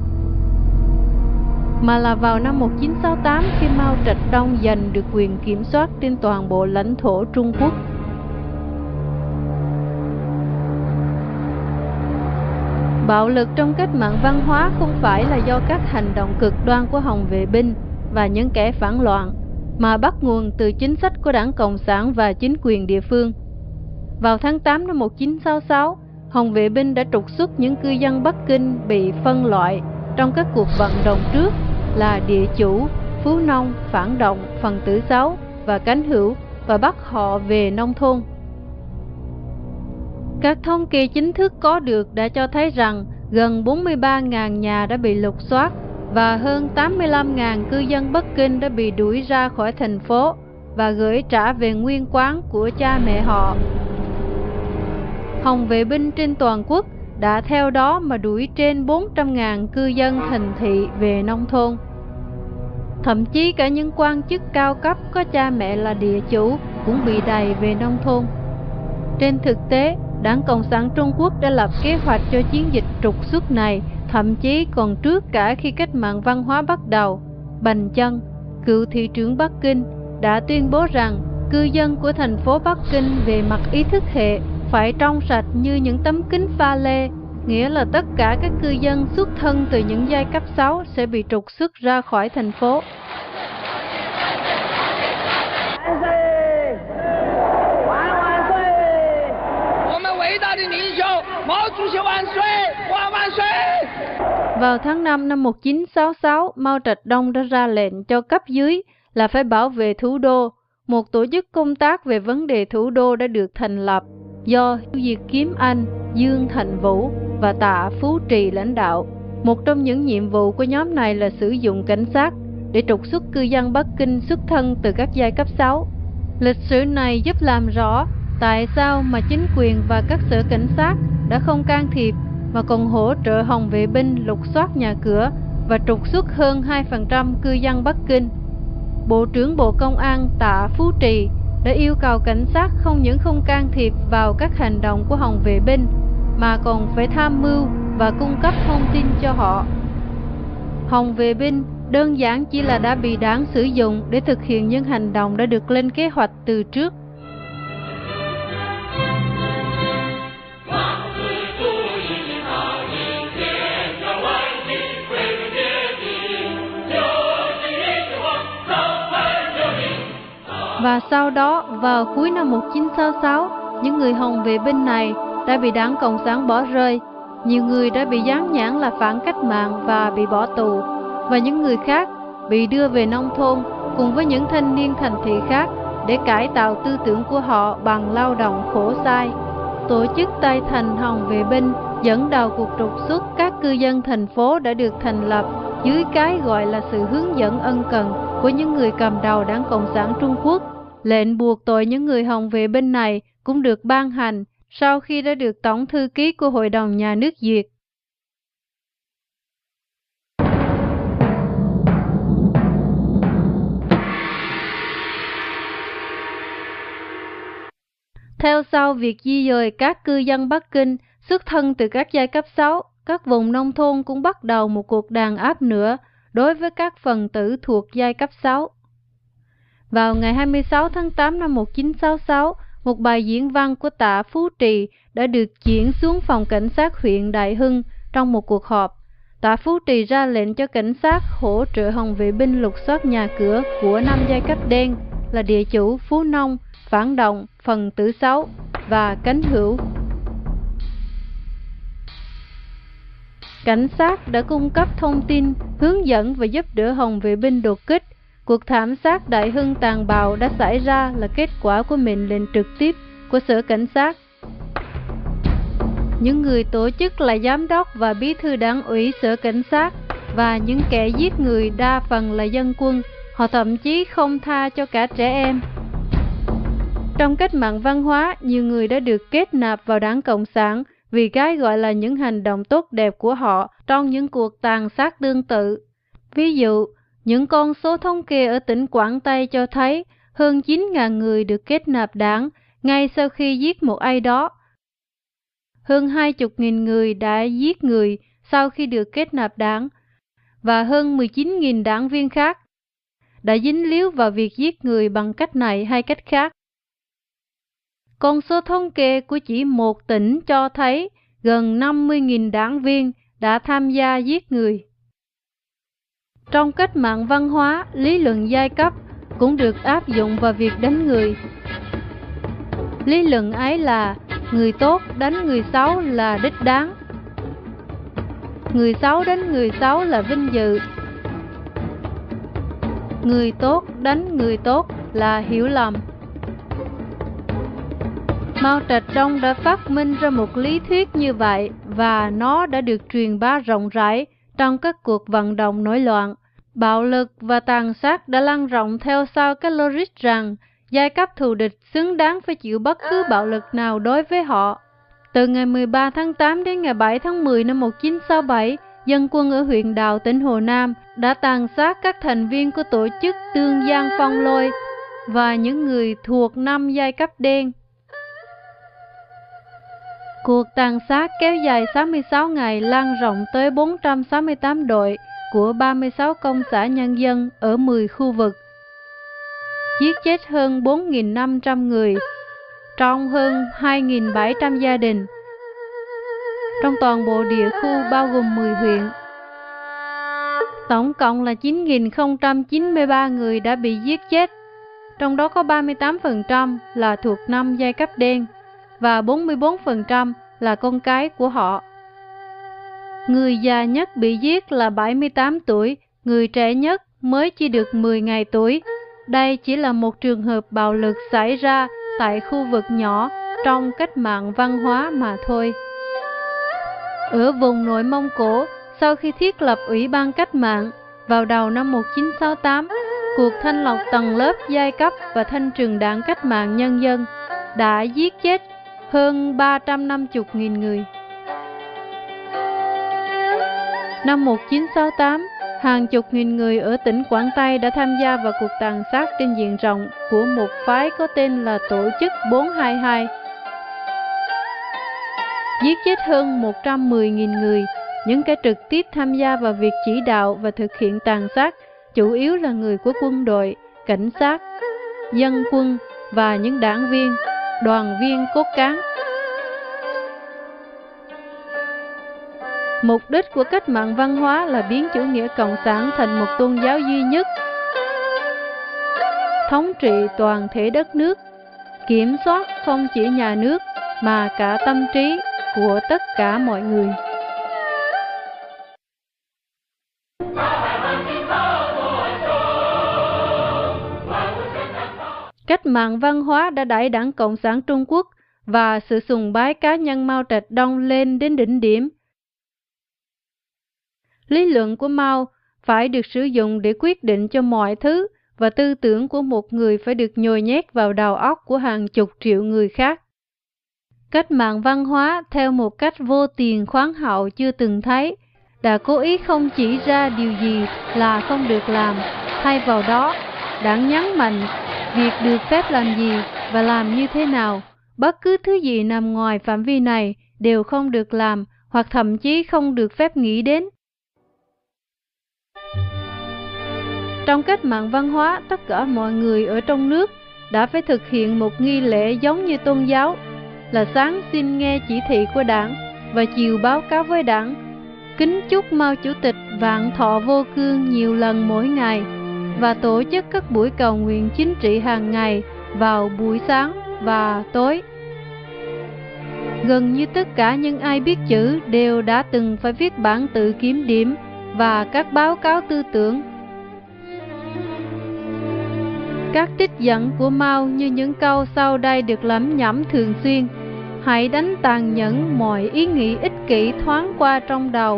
mà là vào năm một nghìn chín trăm sáu mươi tám khi Mao Trạch Đông giành được quyền kiểm soát trên toàn bộ lãnh thổ Trung Quốc. Bạo lực trong cách mạng văn hóa không phải là do các hành động cực đoan của Hồng vệ binh và những kẻ phản loạn, mà bắt nguồn từ chính sách của Đảng Cộng sản và chính quyền địa phương. Vào tháng tám năm một nghìn chín trăm sáu mươi sáu, Hồng vệ binh đã trục xuất những cư dân Bắc Kinh bị phân loại trong các cuộc vận động trước là địa chủ, phú nông, phản động, phần tử xấu và cánh hữu, và bắt họ về nông thôn. Các thống kê chính thức có được đã cho thấy rằng gần bốn mươi ba nghìn nhà đã bị lục soát và hơn tám mươi lăm nghìn cư dân Bắc Kinh đã bị đuổi ra khỏi thành phố và gửi trả về nguyên quán của cha mẹ họ. Hồng vệ binh trên toàn quốc đã theo đó mà đuổi trên bốn trăm nghìn cư dân thành thị về nông thôn. Thậm chí cả những quan chức cao cấp có cha mẹ là địa chủ cũng bị đày về nông thôn. Trên thực tế, Đảng Cộng sản Trung Quốc đã lập kế hoạch cho chiến dịch trục xuất này, thậm chí còn trước cả khi cách mạng văn hóa bắt đầu. Bành Chân, cựu thị trưởng Bắc Kinh, đã tuyên bố rằng cư dân của thành phố Bắc Kinh về mặt ý thức hệ phải trong sạch như những tấm kính pha lê, nghĩa là tất cả các cư dân xuất thân từ những giai cấp xấu sẽ bị trục xuất ra khỏi thành phố. Vào tháng năm năm một nghìn chín trăm sáu mươi sáu, Mao Trạch Đông đã ra lệnh cho cấp dưới là phải bảo vệ thủ đô. Một tổ chức công tác về vấn đề thủ đô đã được thành lập do Diệt Kiếm Anh, Dương Thành Vũ và Tạ Phú Trì lãnh đạo. Một trong những nhiệm vụ của nhóm này là sử dụng cảnh sát để trục xuất cư dân Bắc Kinh xuất thân từ các giai cấp xấu. Lịch sử này giúp làm rõ tại sao mà chính quyền và các sở cảnh sát đã không can thiệp mà còn hỗ trợ Hồng vệ binh lục soát nhà cửa và trục xuất hơn hai phần trăm cư dân Bắc Kinh. Bộ trưởng Bộ Công an Tạ Phú Trì đã yêu cầu cảnh sát không những không can thiệp vào các hành động của Hồng vệ binh mà còn phải tham mưu và cung cấp thông tin cho họ. Hồng vệ binh đơn giản chỉ là đã bị đảng sử dụng để thực hiện những hành động đã được lên kế hoạch từ trước. Và sau đó, vào cuối năm một nghìn chín trăm sáu mươi sáu, những người Hồng vệ binh này đã bị Đảng Cộng sản bỏ rơi. Nhiều người đã bị dán nhãn là phản cách mạng và bị bỏ tù, và những người khác bị đưa về nông thôn cùng với những thanh niên thành thị khác để cải tạo tư tưởng của họ bằng lao động khổ sai. Tổ chức Tây Thành Hồng vệ binh dẫn đầu cuộc trục xuất các cư dân thành phố đã được thành lập dưới cái gọi là sự hướng dẫn ân cần của những người cầm đầu Đảng Cộng sản Trung Quốc. Lệnh buộc tội những người Hồng vệ binh này cũng được ban hành sau khi đã được Tổng thư ký của Hội đồng Nhà nước duyệt. Theo sau việc di dời các cư dân Bắc Kinh xuất thân từ các giai cấp xấu, các vùng nông thôn cũng bắt đầu một cuộc đàn áp nữa đối với các phần tử thuộc giai cấp xấu. Vào ngày hai mươi sáu tháng tám năm một nghìn chín trăm sáu mươi sáu, một bài diễn văn của Tạ Phú Trì đã được chuyển xuống phòng cảnh sát huyện Đại Hưng trong một cuộc họp. Tạ Phú Trì ra lệnh cho cảnh sát hỗ trợ Hồng vệ binh lục soát nhà cửa của năm giai cấp đen là địa chủ, phú nông, phản động, phần tử xấu và cánh hữu. Cảnh sát đã cung cấp thông tin, hướng dẫn và giúp đỡ Hồng vệ binh đột kích. Cuộc thảm sát Đại Hưng tàn bạo đã xảy ra là kết quả của mệnh lệnh trực tiếp của sở cảnh sát. những người tổ chức là giám đốc và bí thư đảng ủy sở cảnh sát, và những kẻ giết người đa phần là dân quân. Họ thậm chí không tha cho cả trẻ em. Trong cách mạng văn hóa, nhiều người đã được kết nạp vào Đảng Cộng sản vì cái gọi là những hành động tốt đẹp của họ trong những cuộc tàn sát tương tự. Ví dụ, những con số thống kê ở tỉnh Quảng Tây cho thấy hơn chín nghìn người được kết nạp đảng ngay sau khi giết một ai đó. Hơn hai mươi nghìn người đã giết người sau khi được kết nạp đảng, và hơn mười chín nghìn đảng viên khác đã dính líu vào việc giết người bằng cách này hay cách khác. Con số thống kê của chỉ một tỉnh cho thấy gần năm mươi nghìn đảng viên đã tham gia giết người. Trong cách mạng văn hóa, lý luận giai cấp cũng được áp dụng vào việc đánh người. Lý luận ấy là người tốt đánh người xấu là đích đáng, người xấu đánh người xấu là vinh dự, người tốt đánh người tốt là hiểu lầm. Mao Trạch Đông đã phát minh ra một lý thuyết như vậy, và nó đã được truyền bá rộng rãi trong các cuộc vận động nổi loạn. Bạo lực và tàn sát đã lan rộng theo sau cái logic rằng giai cấp thù địch xứng đáng phải chịu bất cứ bạo lực nào đối với họ. Từ ngày mười ba tháng tám đến ngày bảy tháng mười năm một nghìn chín trăm sáu mươi bảy, dân quân ở huyện Đào, tỉnh Hồ Nam đã tàn sát các thành viên của tổ chức Tương Giang Phong Lôi và những người thuộc năm giai cấp đen. Cuộc tàn sát kéo dài sáu mươi sáu ngày, lan rộng tới bốn trăm sáu mươi tám đội của ba mươi sáu công xã nhân dân ở mười khu vực, giết chết hơn bốn nghìn năm trăm người trong hơn hai nghìn bảy trăm gia đình trong toàn bộ địa khu bao gồm mười huyện. Tổng cộng là chín nghìn không trăm chín mươi ba người đã bị giết chết, trong đó có ba mươi tám phần trăm là thuộc năm giai cấp đen và bốn mươi bốn phần trăm là con cái của họ. Người già nhất bị giết là bảy mươi tám tuổi, người trẻ nhất mới chỉ được mười ngày tuổi. Đây chỉ là một trường hợp bạo lực xảy ra tại khu vực nhỏ trong cách mạng văn hóa mà thôi. Ở vùng nội Mông Cổ, sau khi thiết lập Ủy ban Cách mạng vào đầu năm một nghìn chín trăm sáu mươi tám, cuộc thanh lọc tầng lớp giai cấp và thanh trừng Đảng Cách mạng Nhân dân đã giết chết hơn ba trăm năm mươi nghìn người. Năm một nghìn chín trăm sáu mươi tám, hàng chục nghìn người ở tỉnh Quảng Tây đã tham gia vào cuộc tàn sát trên diện rộng của một phái có tên là Tổ chức bốn hai hai, giết chết hơn một trăm mười nghìn người. Những kẻ trực tiếp tham gia vào việc chỉ đạo và thực hiện tàn sát chủ yếu là người của quân đội, cảnh sát, dân quân và những đảng viên, đoàn viên cốt cán. Mục đích của cách mạng văn hóa là biến chủ nghĩa cộng sản thành một tôn giáo duy nhất, thống trị toàn thể đất nước, kiểm soát không chỉ nhà nước mà cả tâm trí của tất cả mọi người. Cách mạng văn hóa đã đẩy Đảng Cộng sản Trung Quốc và sự sùng bái cá nhân Mao Trạch Đông lên đến đỉnh điểm. Lý luận của Mao phải được sử dụng để quyết định cho mọi thứ, và tư tưởng của một người phải được nhồi nhét vào đầu óc của hàng chục triệu người khác. Cách mạng văn hóa theo một cách vô tiền khoáng hậu chưa từng thấy đã cố ý không chỉ ra điều gì là không được làm, thay vào đó Đảng nhấn mạnh việc được phép làm gì và làm như thế nào. Bất cứ thứ gì nằm ngoài phạm vi này đều không được làm, hoặc thậm chí không được phép nghĩ đến. Trong cách mạng văn hóa, tất cả mọi người ở trong nước đã phải thực hiện một nghi lễ giống như tôn giáo, là sáng xin nghe chỉ thị của Đảng và chiều báo cáo với Đảng, kính chúc Mao Chủ tịch vạn thọ vô cương nhiều lần mỗi ngày, và tổ chức các buổi cầu nguyện chính trị hàng ngày vào buổi sáng và tối. Gần như tất cả những ai biết chữ đều đã từng phải viết bản tự kiểm điểm và các báo cáo tư tưởng. Các trích dẫn của Mao như những câu sau đây được lẩm nhẩm thường xuyên: Hãy đánh tàn nhẫn mọi ý nghĩ ích kỷ thoáng qua trong đầu.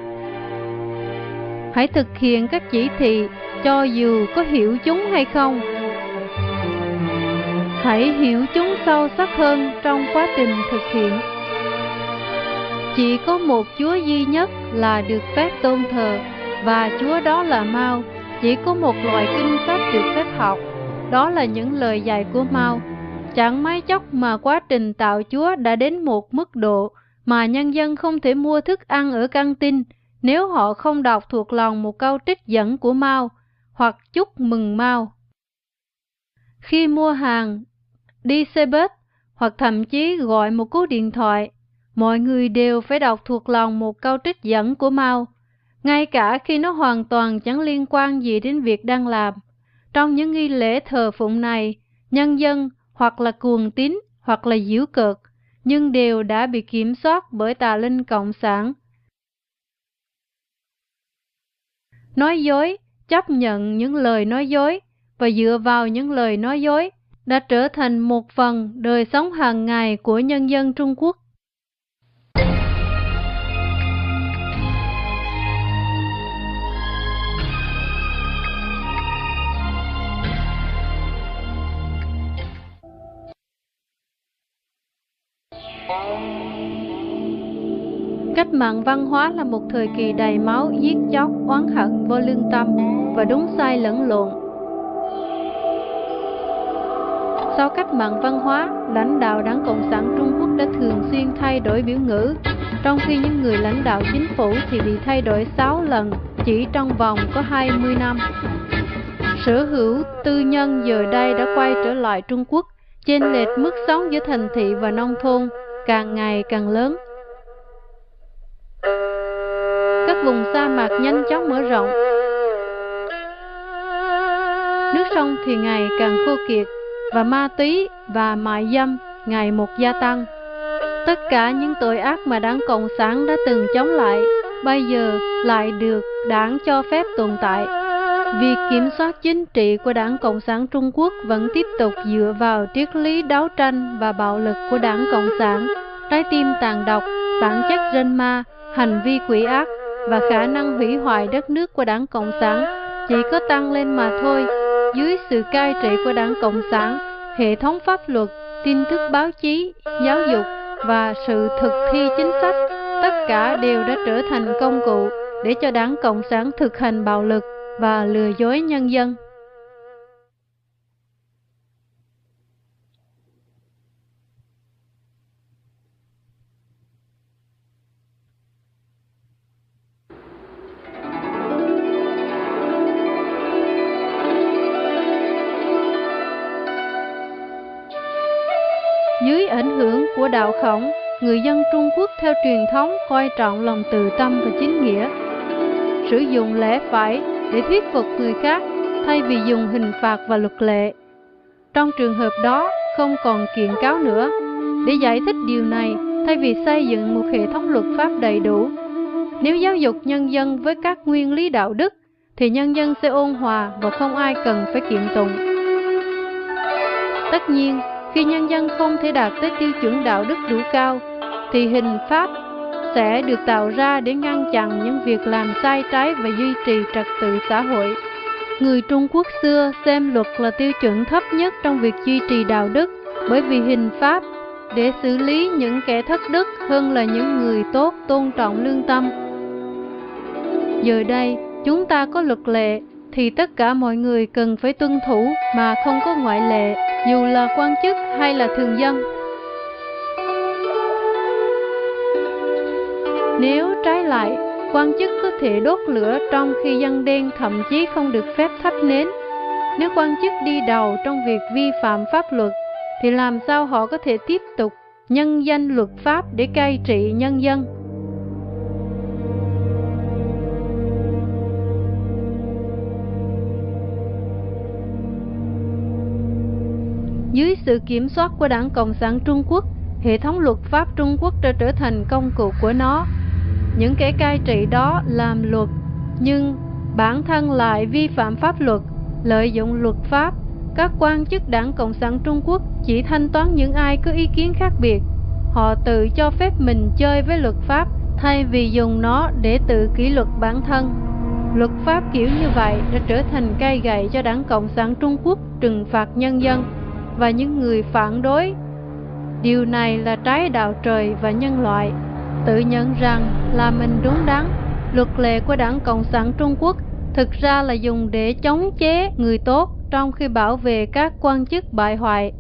Hãy thực hiện các chỉ thị cho dù có hiểu chúng hay không. Hãy hiểu chúng sâu sắc hơn trong quá trình thực hiện. Chỉ có một Chúa duy nhất là được phép tôn thờ, và Chúa đó là Mao. Chỉ có một loại kinh sách được phép học, đó là những lời dạy của Mao. Chẳng mấy chốc mà quá trình tạo Chúa đã đến một mức độ mà nhân dân không thể mua thức ăn ở căng tin nếu họ không đọc thuộc lòng một câu trích dẫn của Mao hoặc chúc mừng Mao. Khi mua hàng, đi xe bus hoặc thậm chí gọi một cú điện thoại, mọi người đều phải đọc thuộc lòng một câu trích dẫn của Mao, ngay cả khi nó hoàn toàn chẳng liên quan gì đến việc đang làm. Trong những nghi lễ thờ phụng này, nhân dân hoặc là cuồng tín hoặc là giễu cợt, nhưng đều đã bị kiểm soát bởi tà linh cộng sản. Nói dối, chấp nhận những lời nói dối và dựa vào những lời nói dối đã trở thành một phần đời sống hàng ngày của nhân dân Trung Quốc. Cách mạng văn hóa là một thời kỳ đầy máu, giết chóc, oán hận, vô lương tâm và đúng sai lẫn lộn. Sau cách mạng văn hóa, lãnh đạo Đảng Cộng sản Trung Quốc đã thường xuyên thay đổi biểu ngữ, trong khi những người lãnh đạo chính phủ thì bị thay đổi sáu lần chỉ trong vòng có hai mươi năm. Sở hữu tư nhân giờ đây đã quay trở lại Trung Quốc, chênh lệch mức sống giữa thành thị và nông thôn càng ngày càng lớn. Các vùng sa mạc nhanh chóng mở rộng. Nước sông thì ngày càng khô kiệt, và ma túy và mại dâm ngày một gia tăng. Tất cả những tội ác mà Đảng Cộng sản đã từng chống lại, bây giờ lại được Đảng cho phép tồn tại. Việc kiểm soát chính trị của Đảng Cộng sản Trung Quốc vẫn tiếp tục dựa vào triết lý đấu tranh và bạo lực của Đảng Cộng sản, trái tim tàn độc, bản chất ranh ma, hành vi quỷ ác và khả năng hủy hoại đất nước của Đảng Cộng sản chỉ có tăng lên mà thôi. Dưới sự cai trị của Đảng Cộng sản, hệ thống pháp luật, tin tức báo chí, giáo dục và sự thực thi chính sách, tất cả đều đã trở thành công cụ để cho Đảng Cộng sản thực hành bạo lực và lừa dối nhân dân. Dưới ảnh hưởng của đạo Khổng, người dân Trung Quốc theo truyền thống coi trọng lòng từ tâm và chính nghĩa, sử dụng lẽ phải để thuyết phục người khác thay vì dùng hình phạt và luật lệ. Trong trường hợp đó, không còn kiện cáo nữa. Để giải thích điều này, thay vì xây dựng một hệ thống luật pháp đầy đủ, nếu giáo dục nhân dân với các nguyên lý đạo đức, thì nhân dân sẽ ôn hòa và không ai cần phải kiện tụng. Tất nhiên, khi nhân dân không thể đạt tới tiêu chuẩn đạo đức đủ cao, thì hình pháp sẽ được tạo ra để ngăn chặn những việc làm sai trái và duy trì trật tự xã hội. Người Trung Quốc xưa xem luật là tiêu chuẩn thấp nhất trong việc duy trì đạo đức, bởi vì hình pháp để xử lý những kẻ thất đức hơn là những người tốt tôn trọng lương tâm. Giờ đây, chúng ta có luật lệ, thì tất cả mọi người cần phải tuân thủ mà không có ngoại lệ, dù là quan chức hay là thường dân. Nếu trái lại, quan chức có thể đốt lửa trong khi dân đen thậm chí không được phép thắp nến. Nếu quan chức đi đầu trong việc vi phạm pháp luật, thì làm sao họ có thể tiếp tục nhân danh luật pháp để cai trị nhân dân? Dưới sự kiểm soát của Đảng Cộng sản Trung Quốc, hệ thống luật pháp Trung Quốc đã trở thành công cụ của nó. Những kẻ cai trị đó làm luật, nhưng bản thân lại vi phạm pháp luật, lợi dụng luật pháp. Các quan chức Đảng Cộng sản Trung Quốc chỉ thanh toán những ai có ý kiến khác biệt. họ tự cho phép mình chơi với luật pháp thay vì dùng nó để tự kỷ luật bản thân. Luật pháp kiểu như vậy đã trở thành cây gậy cho Đảng Cộng sản Trung Quốc trừng phạt nhân dân và những người phản đối. Điều này là trái đạo trời và nhân loại. Tự nhận rằng là mình đúng đắn, luật lệ của Đảng Cộng sản Trung Quốc thực ra là dùng để chống chế người tốt trong khi bảo vệ các quan chức bại hoại.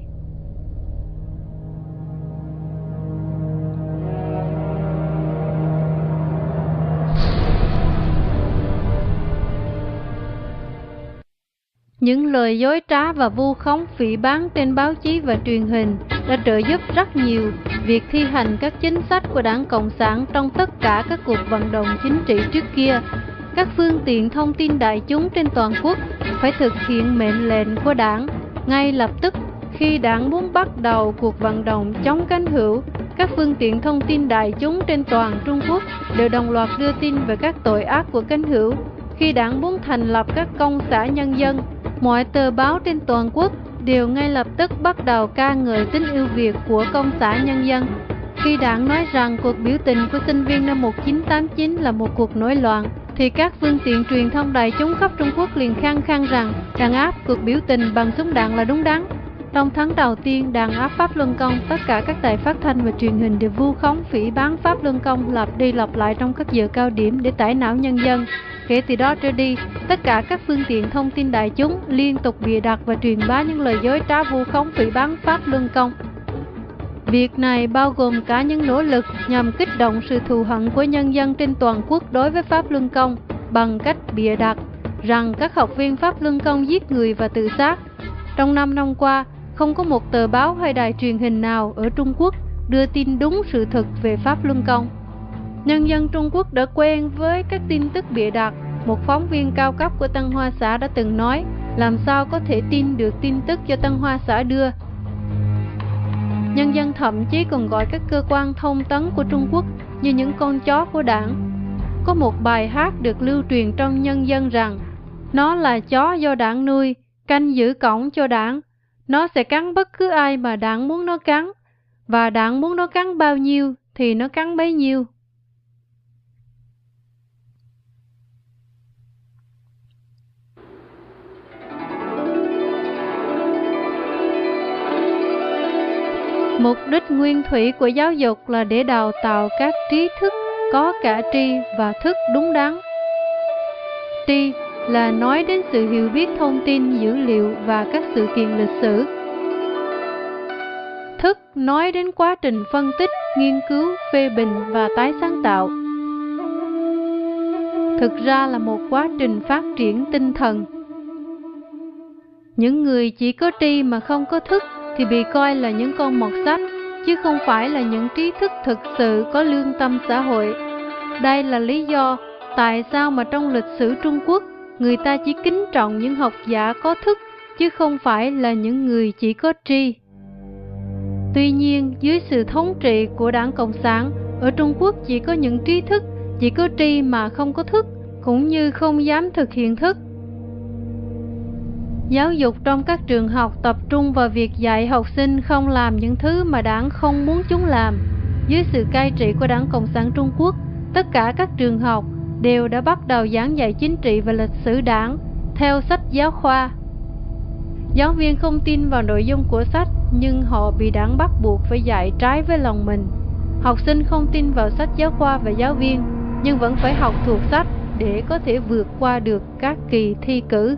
Những lời dối trá và vu khống phỉ báng trên báo chí và truyền hình đã trợ giúp rất nhiều việc thi hành các chính sách của Đảng Cộng sản trong tất cả các cuộc vận động chính trị trước kia. Các phương tiện thông tin đại chúng trên toàn quốc phải thực hiện mệnh lệnh của Đảng ngay lập tức. Khi Đảng muốn bắt đầu cuộc vận động chống cánh hữu, các phương tiện thông tin đại chúng trên toàn Trung Quốc đều đồng loạt đưa tin về các tội ác của cánh hữu. Khi Đảng muốn thành lập các công xã nhân dân, mọi tờ báo trên toàn quốc đều ngay lập tức bắt đầu ca ngợi tính ưu việt của công xã nhân dân. Khi Đảng nói rằng cuộc biểu tình của sinh viên năm một nghìn chín trăm tám mươi chín là một cuộc nổi loạn, thì các phương tiện truyền thông đại chúng khắp Trung Quốc liền khăng khăng rằng đàn áp cuộc biểu tình bằng súng đạn là đúng đắn. Trong tháng đầu tiên đàn áp Pháp Luân Công, tất cả các đài phát thanh và truyền hình đều vu khống phỉ báng Pháp Luân Công lặp đi lặp lại trong các giờ cao điểm để tẩy não nhân dân. Kể từ đó trở đi, tất cả các phương tiện thông tin đại chúng liên tục bịa đặt và truyền bá những lời dối trá vu khống phỉ báng Pháp Luân Công. Việc này bao gồm cả những nỗ lực nhằm kích động sự thù hận của nhân dân trên toàn quốc đối với Pháp Luân Công bằng cách bịa đặt rằng các học viên Pháp Luân Công giết người và tự sát. Trong năm năm qua, không có một tờ báo hay đài truyền hình nào ở Trung Quốc đưa tin đúng sự thật về Pháp Luân Công. Nhân dân Trung Quốc đã quen với các tin tức bịa đặt. Một phóng viên cao cấp của Tân Hoa Xã đã từng nói, làm sao có thể tin được tin tức do Tân Hoa Xã đưa. Nhân dân thậm chí còn gọi các cơ quan thông tấn của Trung Quốc như những con chó của Đảng. Có một bài hát được lưu truyền trong nhân dân rằng nó là chó do Đảng nuôi, canh giữ cổng cho Đảng. Nó sẽ cắn bất cứ ai mà Đảng muốn nó cắn, và Đảng muốn nó cắn bao nhiêu thì nó cắn bấy nhiêu. Mục đích nguyên thủy của giáo dục là để đào tạo các trí thức có cả tri và thức đúng đắn. Tri là nói đến sự hiểu biết thông tin, dữ liệu và các sự kiện lịch sử. Thức nói đến quá trình phân tích, nghiên cứu, phê bình và tái sáng tạo. Thực ra là một quá trình phát triển tinh thần. Những người chỉ có tri mà không có thức thì bị coi là những con mọt sách, chứ không phải là những trí thức thực sự có lương tâm xã hội. Đây là lý do tại sao mà trong lịch sử Trung Quốc, người ta chỉ kính trọng những học giả có thức, chứ không phải là những người chỉ có tri. Tuy nhiên, dưới sự thống trị của Đảng Cộng sản, ở Trung Quốc chỉ có những trí thức, chỉ có tri mà không có thức, cũng như không dám thực hiện thức. Giáo dục trong các trường học tập trung vào việc dạy học sinh không làm những thứ mà Đảng không muốn chúng làm. Dưới sự cai trị của Đảng Cộng sản Trung Quốc, tất cả các trường học đều đã bắt đầu giảng dạy chính trị và lịch sử Đảng theo sách giáo khoa. Giáo viên không tin vào nội dung của sách, nhưng họ bị Đảng bắt buộc phải dạy trái với lòng mình. Học sinh không tin vào sách giáo khoa và giáo viên, nhưng vẫn phải học thuộc sách để có thể vượt qua được các kỳ thi cử.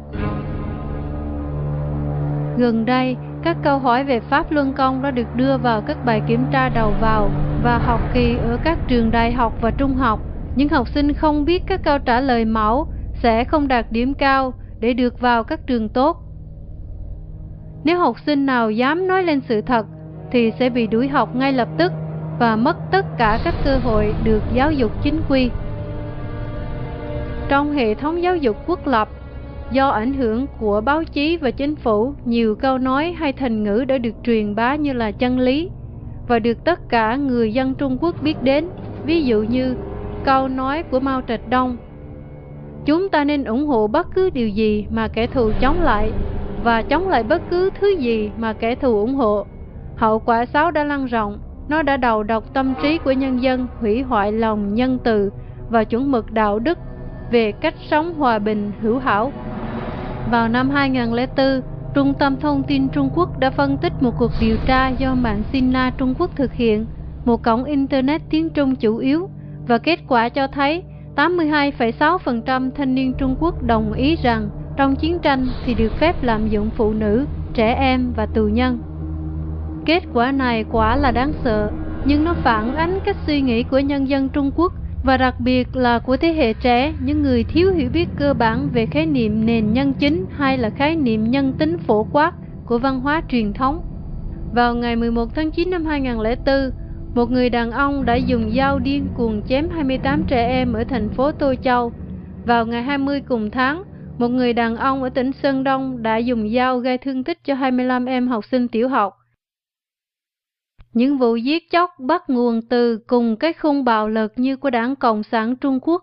Gần đây, các câu hỏi về Pháp Luân Công đã được đưa vào các bài kiểm tra đầu vào và học kỳ ở các trường đại học và trung học. Những học sinh không biết các câu trả lời mẫu sẽ không đạt điểm cao để được vào các trường tốt. Nếu học sinh nào dám nói lên sự thật thì sẽ bị đuổi học ngay lập tức và mất tất cả các cơ hội được giáo dục chính quy. Trong hệ thống giáo dục quốc lập, do ảnh hưởng của báo chí và chính phủ, nhiều câu nói hay thành ngữ đã được truyền bá như là chân lý và được tất cả người dân Trung Quốc biết đến. Ví dụ như câu nói của Mao Trạch Đông: chúng ta nên ủng hộ bất cứ điều gì mà kẻ thù chống lại, và chống lại bất cứ thứ gì mà kẻ thù ủng hộ. Hậu quả xấu đã lan rộng, nó đã đầu độc tâm trí của nhân dân, hủy hoại lòng nhân từ và chuẩn mực đạo đức về cách sống hòa bình hữu hảo. Vào năm hai nghìn không trăm lẻ bốn, Trung tâm Thông tin Trung Quốc đã phân tích một cuộc điều tra do mạng Sina Trung Quốc thực hiện, một cổng Internet tiếng Trung chủ yếu, và kết quả cho thấy tám mươi hai phẩy sáu phần trăm thanh niên Trung Quốc đồng ý rằng trong chiến tranh thì được phép lạm dụng phụ nữ, trẻ em và tù nhân. Kết quả này quả là đáng sợ, nhưng nó phản ánh cách suy nghĩ của nhân dân Trung Quốc, và đặc biệt là của thế hệ trẻ, những người thiếu hiểu biết cơ bản về khái niệm nền nhân chính hay là khái niệm nhân tính phổ quát của văn hóa truyền thống. Vào ngày mười một tháng chín năm hai nghìn không trăm lẻ bốn, một người đàn ông đã dùng dao điên cuồng chém hai mươi tám trẻ em ở thành phố Tô Châu. Vào ngày hai mươi cùng tháng, một người đàn ông ở tỉnh Sơn Đông đã dùng dao gây thương tích cho hai mươi lăm em học sinh tiểu học. Những vụ giết chóc bắt nguồn từ cùng cái khung bạo lực như của Đảng Cộng sản Trung Quốc.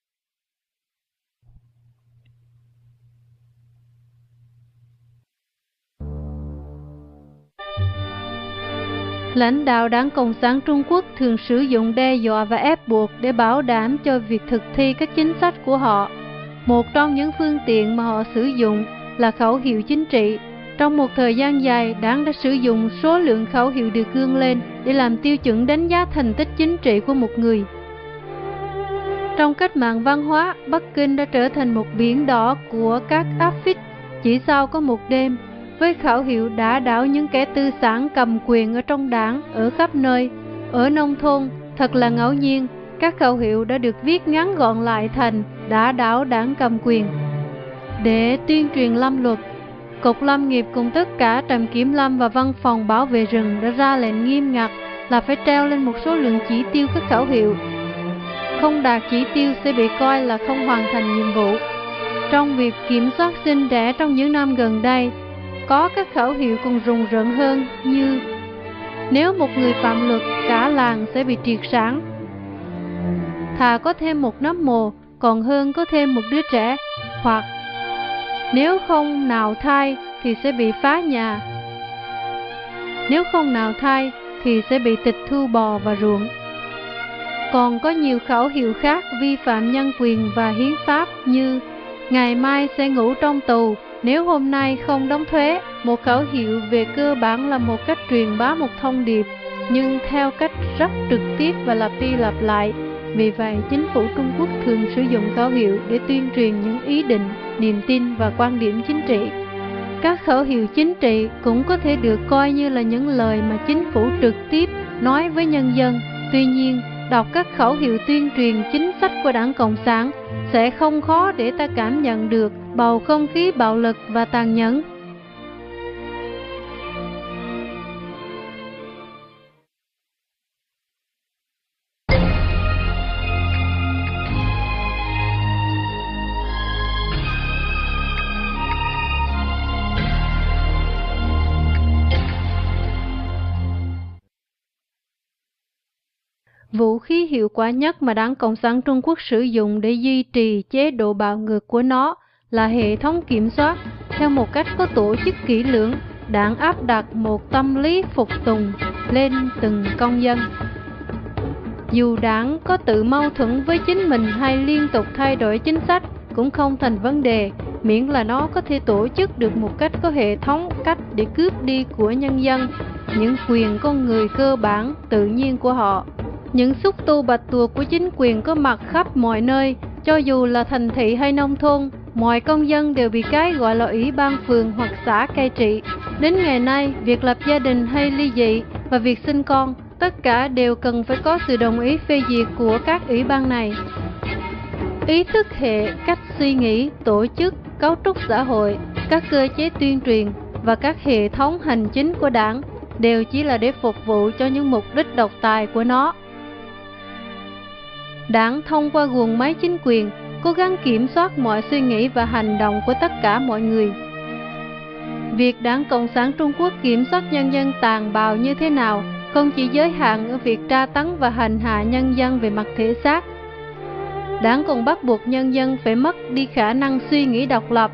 Lãnh đạo Đảng Cộng sản Trung Quốc thường sử dụng đe dọa và ép buộc để bảo đảm cho việc thực thi các chính sách của họ. Một trong những phương tiện mà họ sử dụng là khẩu hiệu chính trị. Trong một thời gian dài, Đảng đã sử dụng số lượng khẩu hiệu được gương lên để làm tiêu chuẩn đánh giá thành tích chính trị của một người. Trong cách mạng văn hóa, Bắc Kinh đã trở thành một biển đỏ của các áp phích chỉ sau có một đêm, với khẩu hiệu đã đảo những kẻ tư sản cầm quyền ở trong Đảng, ở khắp nơi. Ở nông thôn, thật là ngẫu nhiên, các khẩu hiệu đã được viết ngắn gọn lại thành đã đảo Đảng cầm quyền. Để tuyên truyền lâm luật, Cục Lâm nghiệp cùng tất cả trạm kiểm lâm và văn phòng bảo vệ rừng đã ra lệnh nghiêm ngặt là phải treo lên một số lượng chỉ tiêu các khẩu hiệu. Không đạt chỉ tiêu sẽ bị coi là không hoàn thành nhiệm vụ. Trong việc kiểm soát sinh đẻ trong những năm gần đây, có các khẩu hiệu còn rùng rợn hơn như: nếu một người phạm luật, cả làng sẽ bị triệt sản. Thà có thêm một nấm mồ còn hơn có thêm một đứa trẻ. Hoặc nếu không nào thai thì sẽ bị phá nhà. Nếu không nào thai thì sẽ bị tịch thu bò và ruộng. Còn có nhiều khẩu hiệu khác vi phạm nhân quyền và hiến pháp như: ngày mai sẽ ngủ trong tù nếu hôm nay không đóng thuế. Một khẩu hiệu về cơ bản là một cách truyền bá một thông điệp, nhưng theo cách rất trực tiếp và lặp đi lặp lại. Vì vậy, chính phủ Trung Quốc thường sử dụng khẩu hiệu để tuyên truyền những ý định, niềm tin và quan điểm chính trị. Các khẩu hiệu chính trị cũng có thể được coi như là những lời mà chính phủ trực tiếp nói với nhân dân. Tuy nhiên, đọc các khẩu hiệu tuyên truyền chính sách của Đảng Cộng sản sẽ không khó để ta cảm nhận được bầu không khí bạo lực và tàn nhẫn. Vũ khí hiệu quả nhất mà Đảng Cộng sản Trung Quốc sử dụng để duy trì chế độ bạo ngược của nó là hệ thống kiểm soát. Theo một cách có tổ chức kỹ lưỡng, Đảng áp đặt một tâm lý phục tùng lên từng công dân. Dù Đảng có tự mâu thuẫn với chính mình hay liên tục thay đổi chính sách cũng không thành vấn đề, miễn là nó có thể tổ chức được một cách có hệ thống cách để cướp đi của nhân dân những quyền con người cơ bản tự nhiên của họ. Những xúc tu bạch tuộc của chính quyền có mặt khắp mọi nơi, cho dù là thành thị hay nông thôn. Mọi công dân đều bị cái gọi là ủy ban phường hoặc xã cai trị. Đến ngày nay, việc lập gia đình hay ly dị và việc sinh con, tất cả đều cần phải có sự đồng ý phê duyệt của các ủy ban này. Ý thức hệ, cách suy nghĩ, tổ chức, cấu trúc xã hội, các cơ chế tuyên truyền và các hệ thống hành chính của Đảng đều chỉ là để phục vụ cho những mục đích độc tài của nó. Đảng thông qua guồng máy chính quyền cố gắng kiểm soát mọi suy nghĩ và hành động của tất cả mọi người. Việc Đảng Cộng sản Trung Quốc kiểm soát nhân dân tàn bạo như thế nào không chỉ giới hạn ở việc tra tấn và hành hạ nhân dân về mặt thể xác. Đảng còn bắt buộc nhân dân phải mất đi khả năng suy nghĩ độc lập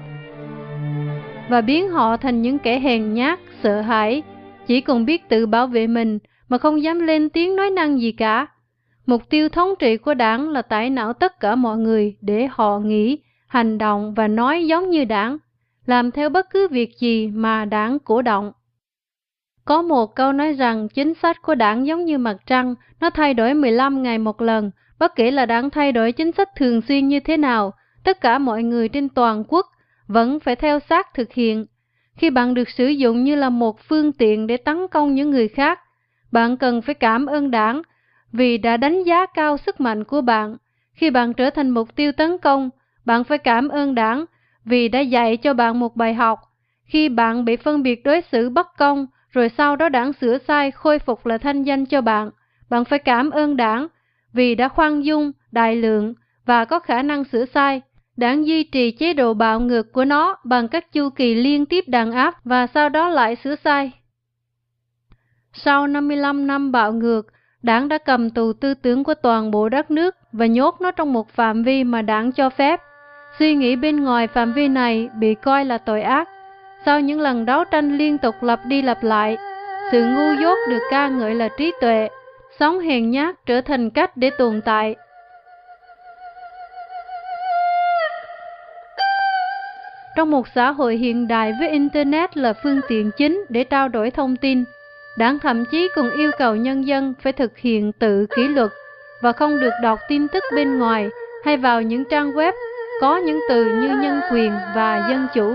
và biến họ thành những kẻ hèn nhát, sợ hãi, chỉ còn biết tự bảo vệ mình mà không dám lên tiếng nói năng gì cả. Mục tiêu thống trị của đảng là tẩy não tất cả mọi người để họ nghĩ, hành động và nói giống như đảng, làm theo bất cứ việc gì mà đảng cổ động. Có một câu nói rằng chính sách của đảng giống như mặt trăng, nó thay đổi mười lăm ngày một lần. Bất kể là đảng thay đổi chính sách thường xuyên như thế nào, tất cả mọi người trên toàn quốc vẫn phải theo sát thực hiện. Khi bạn được sử dụng như là một phương tiện để tấn công những người khác, bạn cần phải cảm ơn đảng vì đã đánh giá cao sức mạnh của bạn. Khi bạn trở thành mục tiêu tấn công, bạn phải cảm ơn đảng vì đã dạy cho bạn một bài học. Khi bạn bị phân biệt đối xử bất công, rồi sau đó đảng sửa sai khôi phục lại thanh danh cho bạn, bạn phải cảm ơn đảng vì đã khoan dung, đại lượng và có khả năng sửa sai. Đảng duy trì chế độ bạo ngược của nó bằng các chu kỳ liên tiếp đàn áp và sau đó lại sửa sai. Sau năm mươi lăm năm bạo ngược, đảng đã cầm tù tư tưởng của toàn bộ đất nước và nhốt nó trong một phạm vi mà đảng cho phép. Suy nghĩ bên ngoài phạm vi này bị coi là tội ác. Sau những lần đấu tranh liên tục lặp đi lặp lại, sự ngu dốt được ca ngợi là trí tuệ, sống hèn nhát trở thành cách để tồn tại. Trong một xã hội hiện đại với Internet là phương tiện chính để trao đổi thông tin, đảng thậm chí còn yêu cầu nhân dân phải thực hiện tự kỷ luật và không được đọc tin tức bên ngoài hay vào những trang web có những từ như nhân quyền và dân chủ.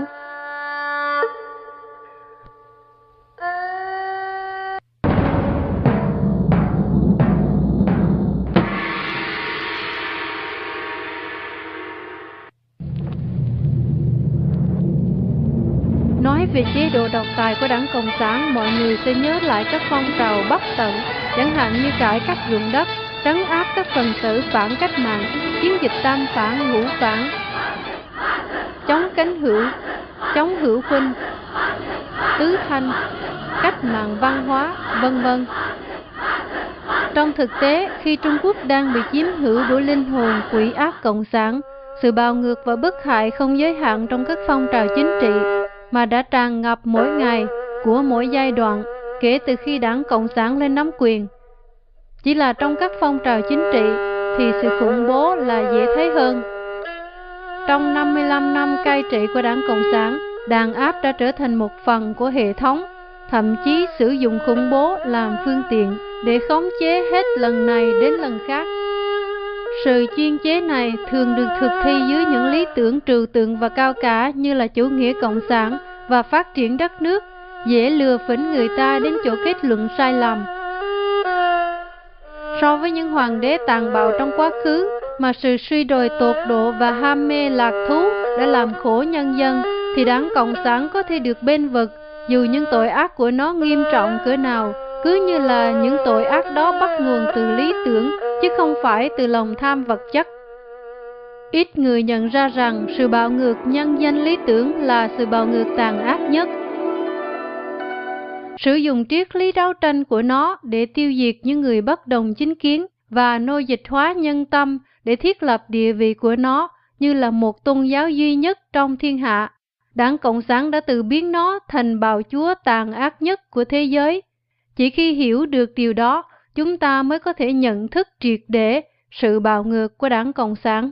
Nói về chế độ độc tài của đảng Cộng sản, mọi người sẽ nhớ lại các phong trào bất tận, chẳng hạn như cải cách ruộng đất, trấn áp các phần tử phản cách mạng, chiến dịch tam phản ngũ phản, chống cánh hữu, chống hữu huynh, tứ thanh, cách mạng văn hóa, vân vân. Trong thực tế, khi Trung Quốc đang bị chiếm hữu bởi linh hồn quỷ ác cộng sản, sự bạo ngược và bức hại không giới hạn trong các phong trào chính trị, mà đã tràn ngập mỗi ngày của mỗi giai đoạn kể từ khi đảng Cộng sản lên nắm quyền. Chỉ là trong các phong trào chính trị thì sự khủng bố là dễ thấy hơn. Trong năm mươi lăm năm cai trị của đảng Cộng sản, đàn áp đã trở thành một phần của hệ thống, thậm chí sử dụng khủng bố làm phương tiện để khống chế hết lần này đến lần khác. Sự chuyên chế này thường được thực thi dưới những lý tưởng trừu tượng và cao cả như là chủ nghĩa cộng sản và phát triển đất nước, dễ lừa phỉnh người ta đến chỗ kết luận sai lầm. So với những hoàng đế tàn bạo trong quá khứ mà sự suy đồi tột độ và ham mê lạc thú đã làm khổ nhân dân, thì đảng Cộng sản có thể được bênh vực dù những tội ác của nó nghiêm trọng cỡ nào, cứ như là những tội ác đó bắt nguồn từ lý tưởng chứ không phải từ lòng tham vật chất. Ít người nhận ra rằng sự bạo ngược nhân danh lý tưởng là sự bạo ngược tàn ác nhất. Sử dụng triết lý đấu tranh của nó để tiêu diệt những người bất đồng chính kiến và nô dịch hóa nhân tâm để thiết lập địa vị của nó như là một tôn giáo duy nhất trong thiên hạ. Đảng Cộng sản đã tự biến nó thành bạo chúa tàn ác nhất của thế giới. Chỉ khi hiểu được điều đó, chúng ta mới có thể nhận thức triệt để sự bạo ngược của đảng Cộng sản.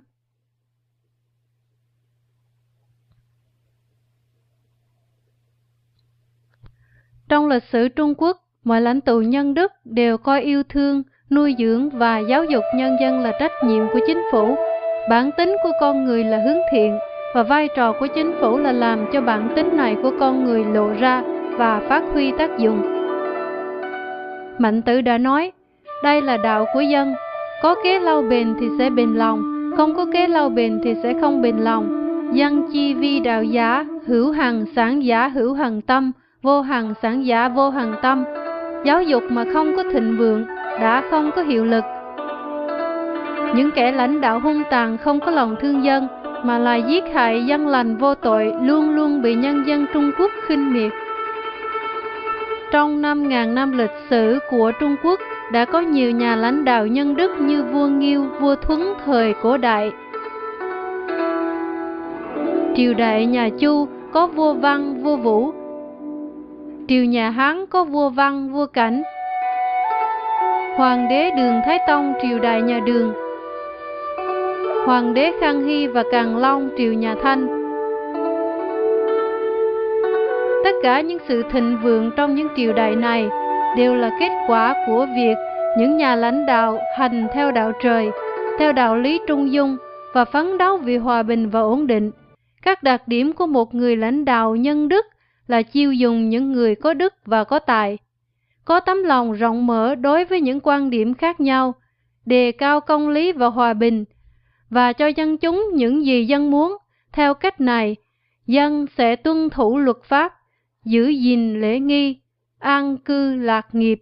Trong lịch sử Trung Quốc, mọi lãnh tụ nhân đức đều coi yêu thương, nuôi dưỡng và giáo dục nhân dân là trách nhiệm của chính phủ. Bản tính của con người là hướng thiện, và vai trò của chính phủ là làm cho bản tính này của con người lộ ra và phát huy tác dụng. Mạnh Tử đã nói, đây là đạo của dân, có kế lâu bền thì sẽ bền lòng, không có kế lâu bền thì sẽ không bền lòng. Dân chi vi đạo giả, hữu hằng sản giả hữu hằng tâm, vô hằng sản giả vô hằng tâm. Giáo dục mà không có thịnh vượng đã không có hiệu lực. Những kẻ lãnh đạo hung tàn không có lòng thương dân mà là giết hại dân lành vô tội luôn luôn bị nhân dân Trung Quốc khinh miệt. Trong năm ngàn năm lịch sử của Trung Quốc đã có nhiều nhà lãnh đạo nhân đức như vua Nghiêu, vua Thuấn thời cổ đại. Triều đại nhà Chu có vua Văn, vua Vũ. Triều nhà Hán có vua Văn, vua Cảnh. Hoàng đế Đường Thái Tông triều đại nhà Đường, Hoàng đế Khang Hy và Càn Long triều nhà Thanh. Tất cả những sự thịnh vượng trong những triều đại này đều là kết quả của việc những nhà lãnh đạo hành theo đạo trời, theo đạo lý trung dung và phấn đấu vì hòa bình và ổn định. Các đặc điểm của một người lãnh đạo nhân đức là chiêu dùng những người có đức và có tài, có tấm lòng rộng mở đối với những quan điểm khác nhau, đề cao công lý và hòa bình, và cho dân chúng những gì dân muốn. Theo cách này, dân sẽ tuân thủ luật pháp, giữ gìn lễ nghi, an cư lạc nghiệp.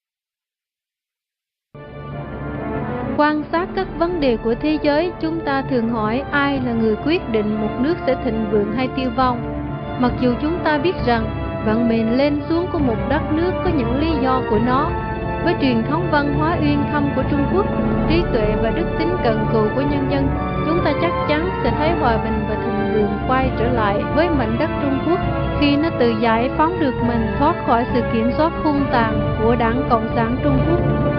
Quan sát các vấn đề của thế giới, chúng ta thường hỏi ai là người quyết định một nước sẽ thịnh vượng hay tiêu vong. Mặc dù chúng ta biết rằng vận mệnh lên xuống của một đất nước có những lý do của nó. Với truyền thống văn hóa uyên thâm của Trung Quốc, trí tuệ và đức tính cần cù của nhân dân, chúng ta chắc chắn sẽ thấy hòa bình và thịnh vượng quay trở lại với mảnh đất Trung Quốc khi nó tự giải phóng được mình thoát khỏi sự kiểm soát hung tàn của Đảng Cộng sản Trung Quốc.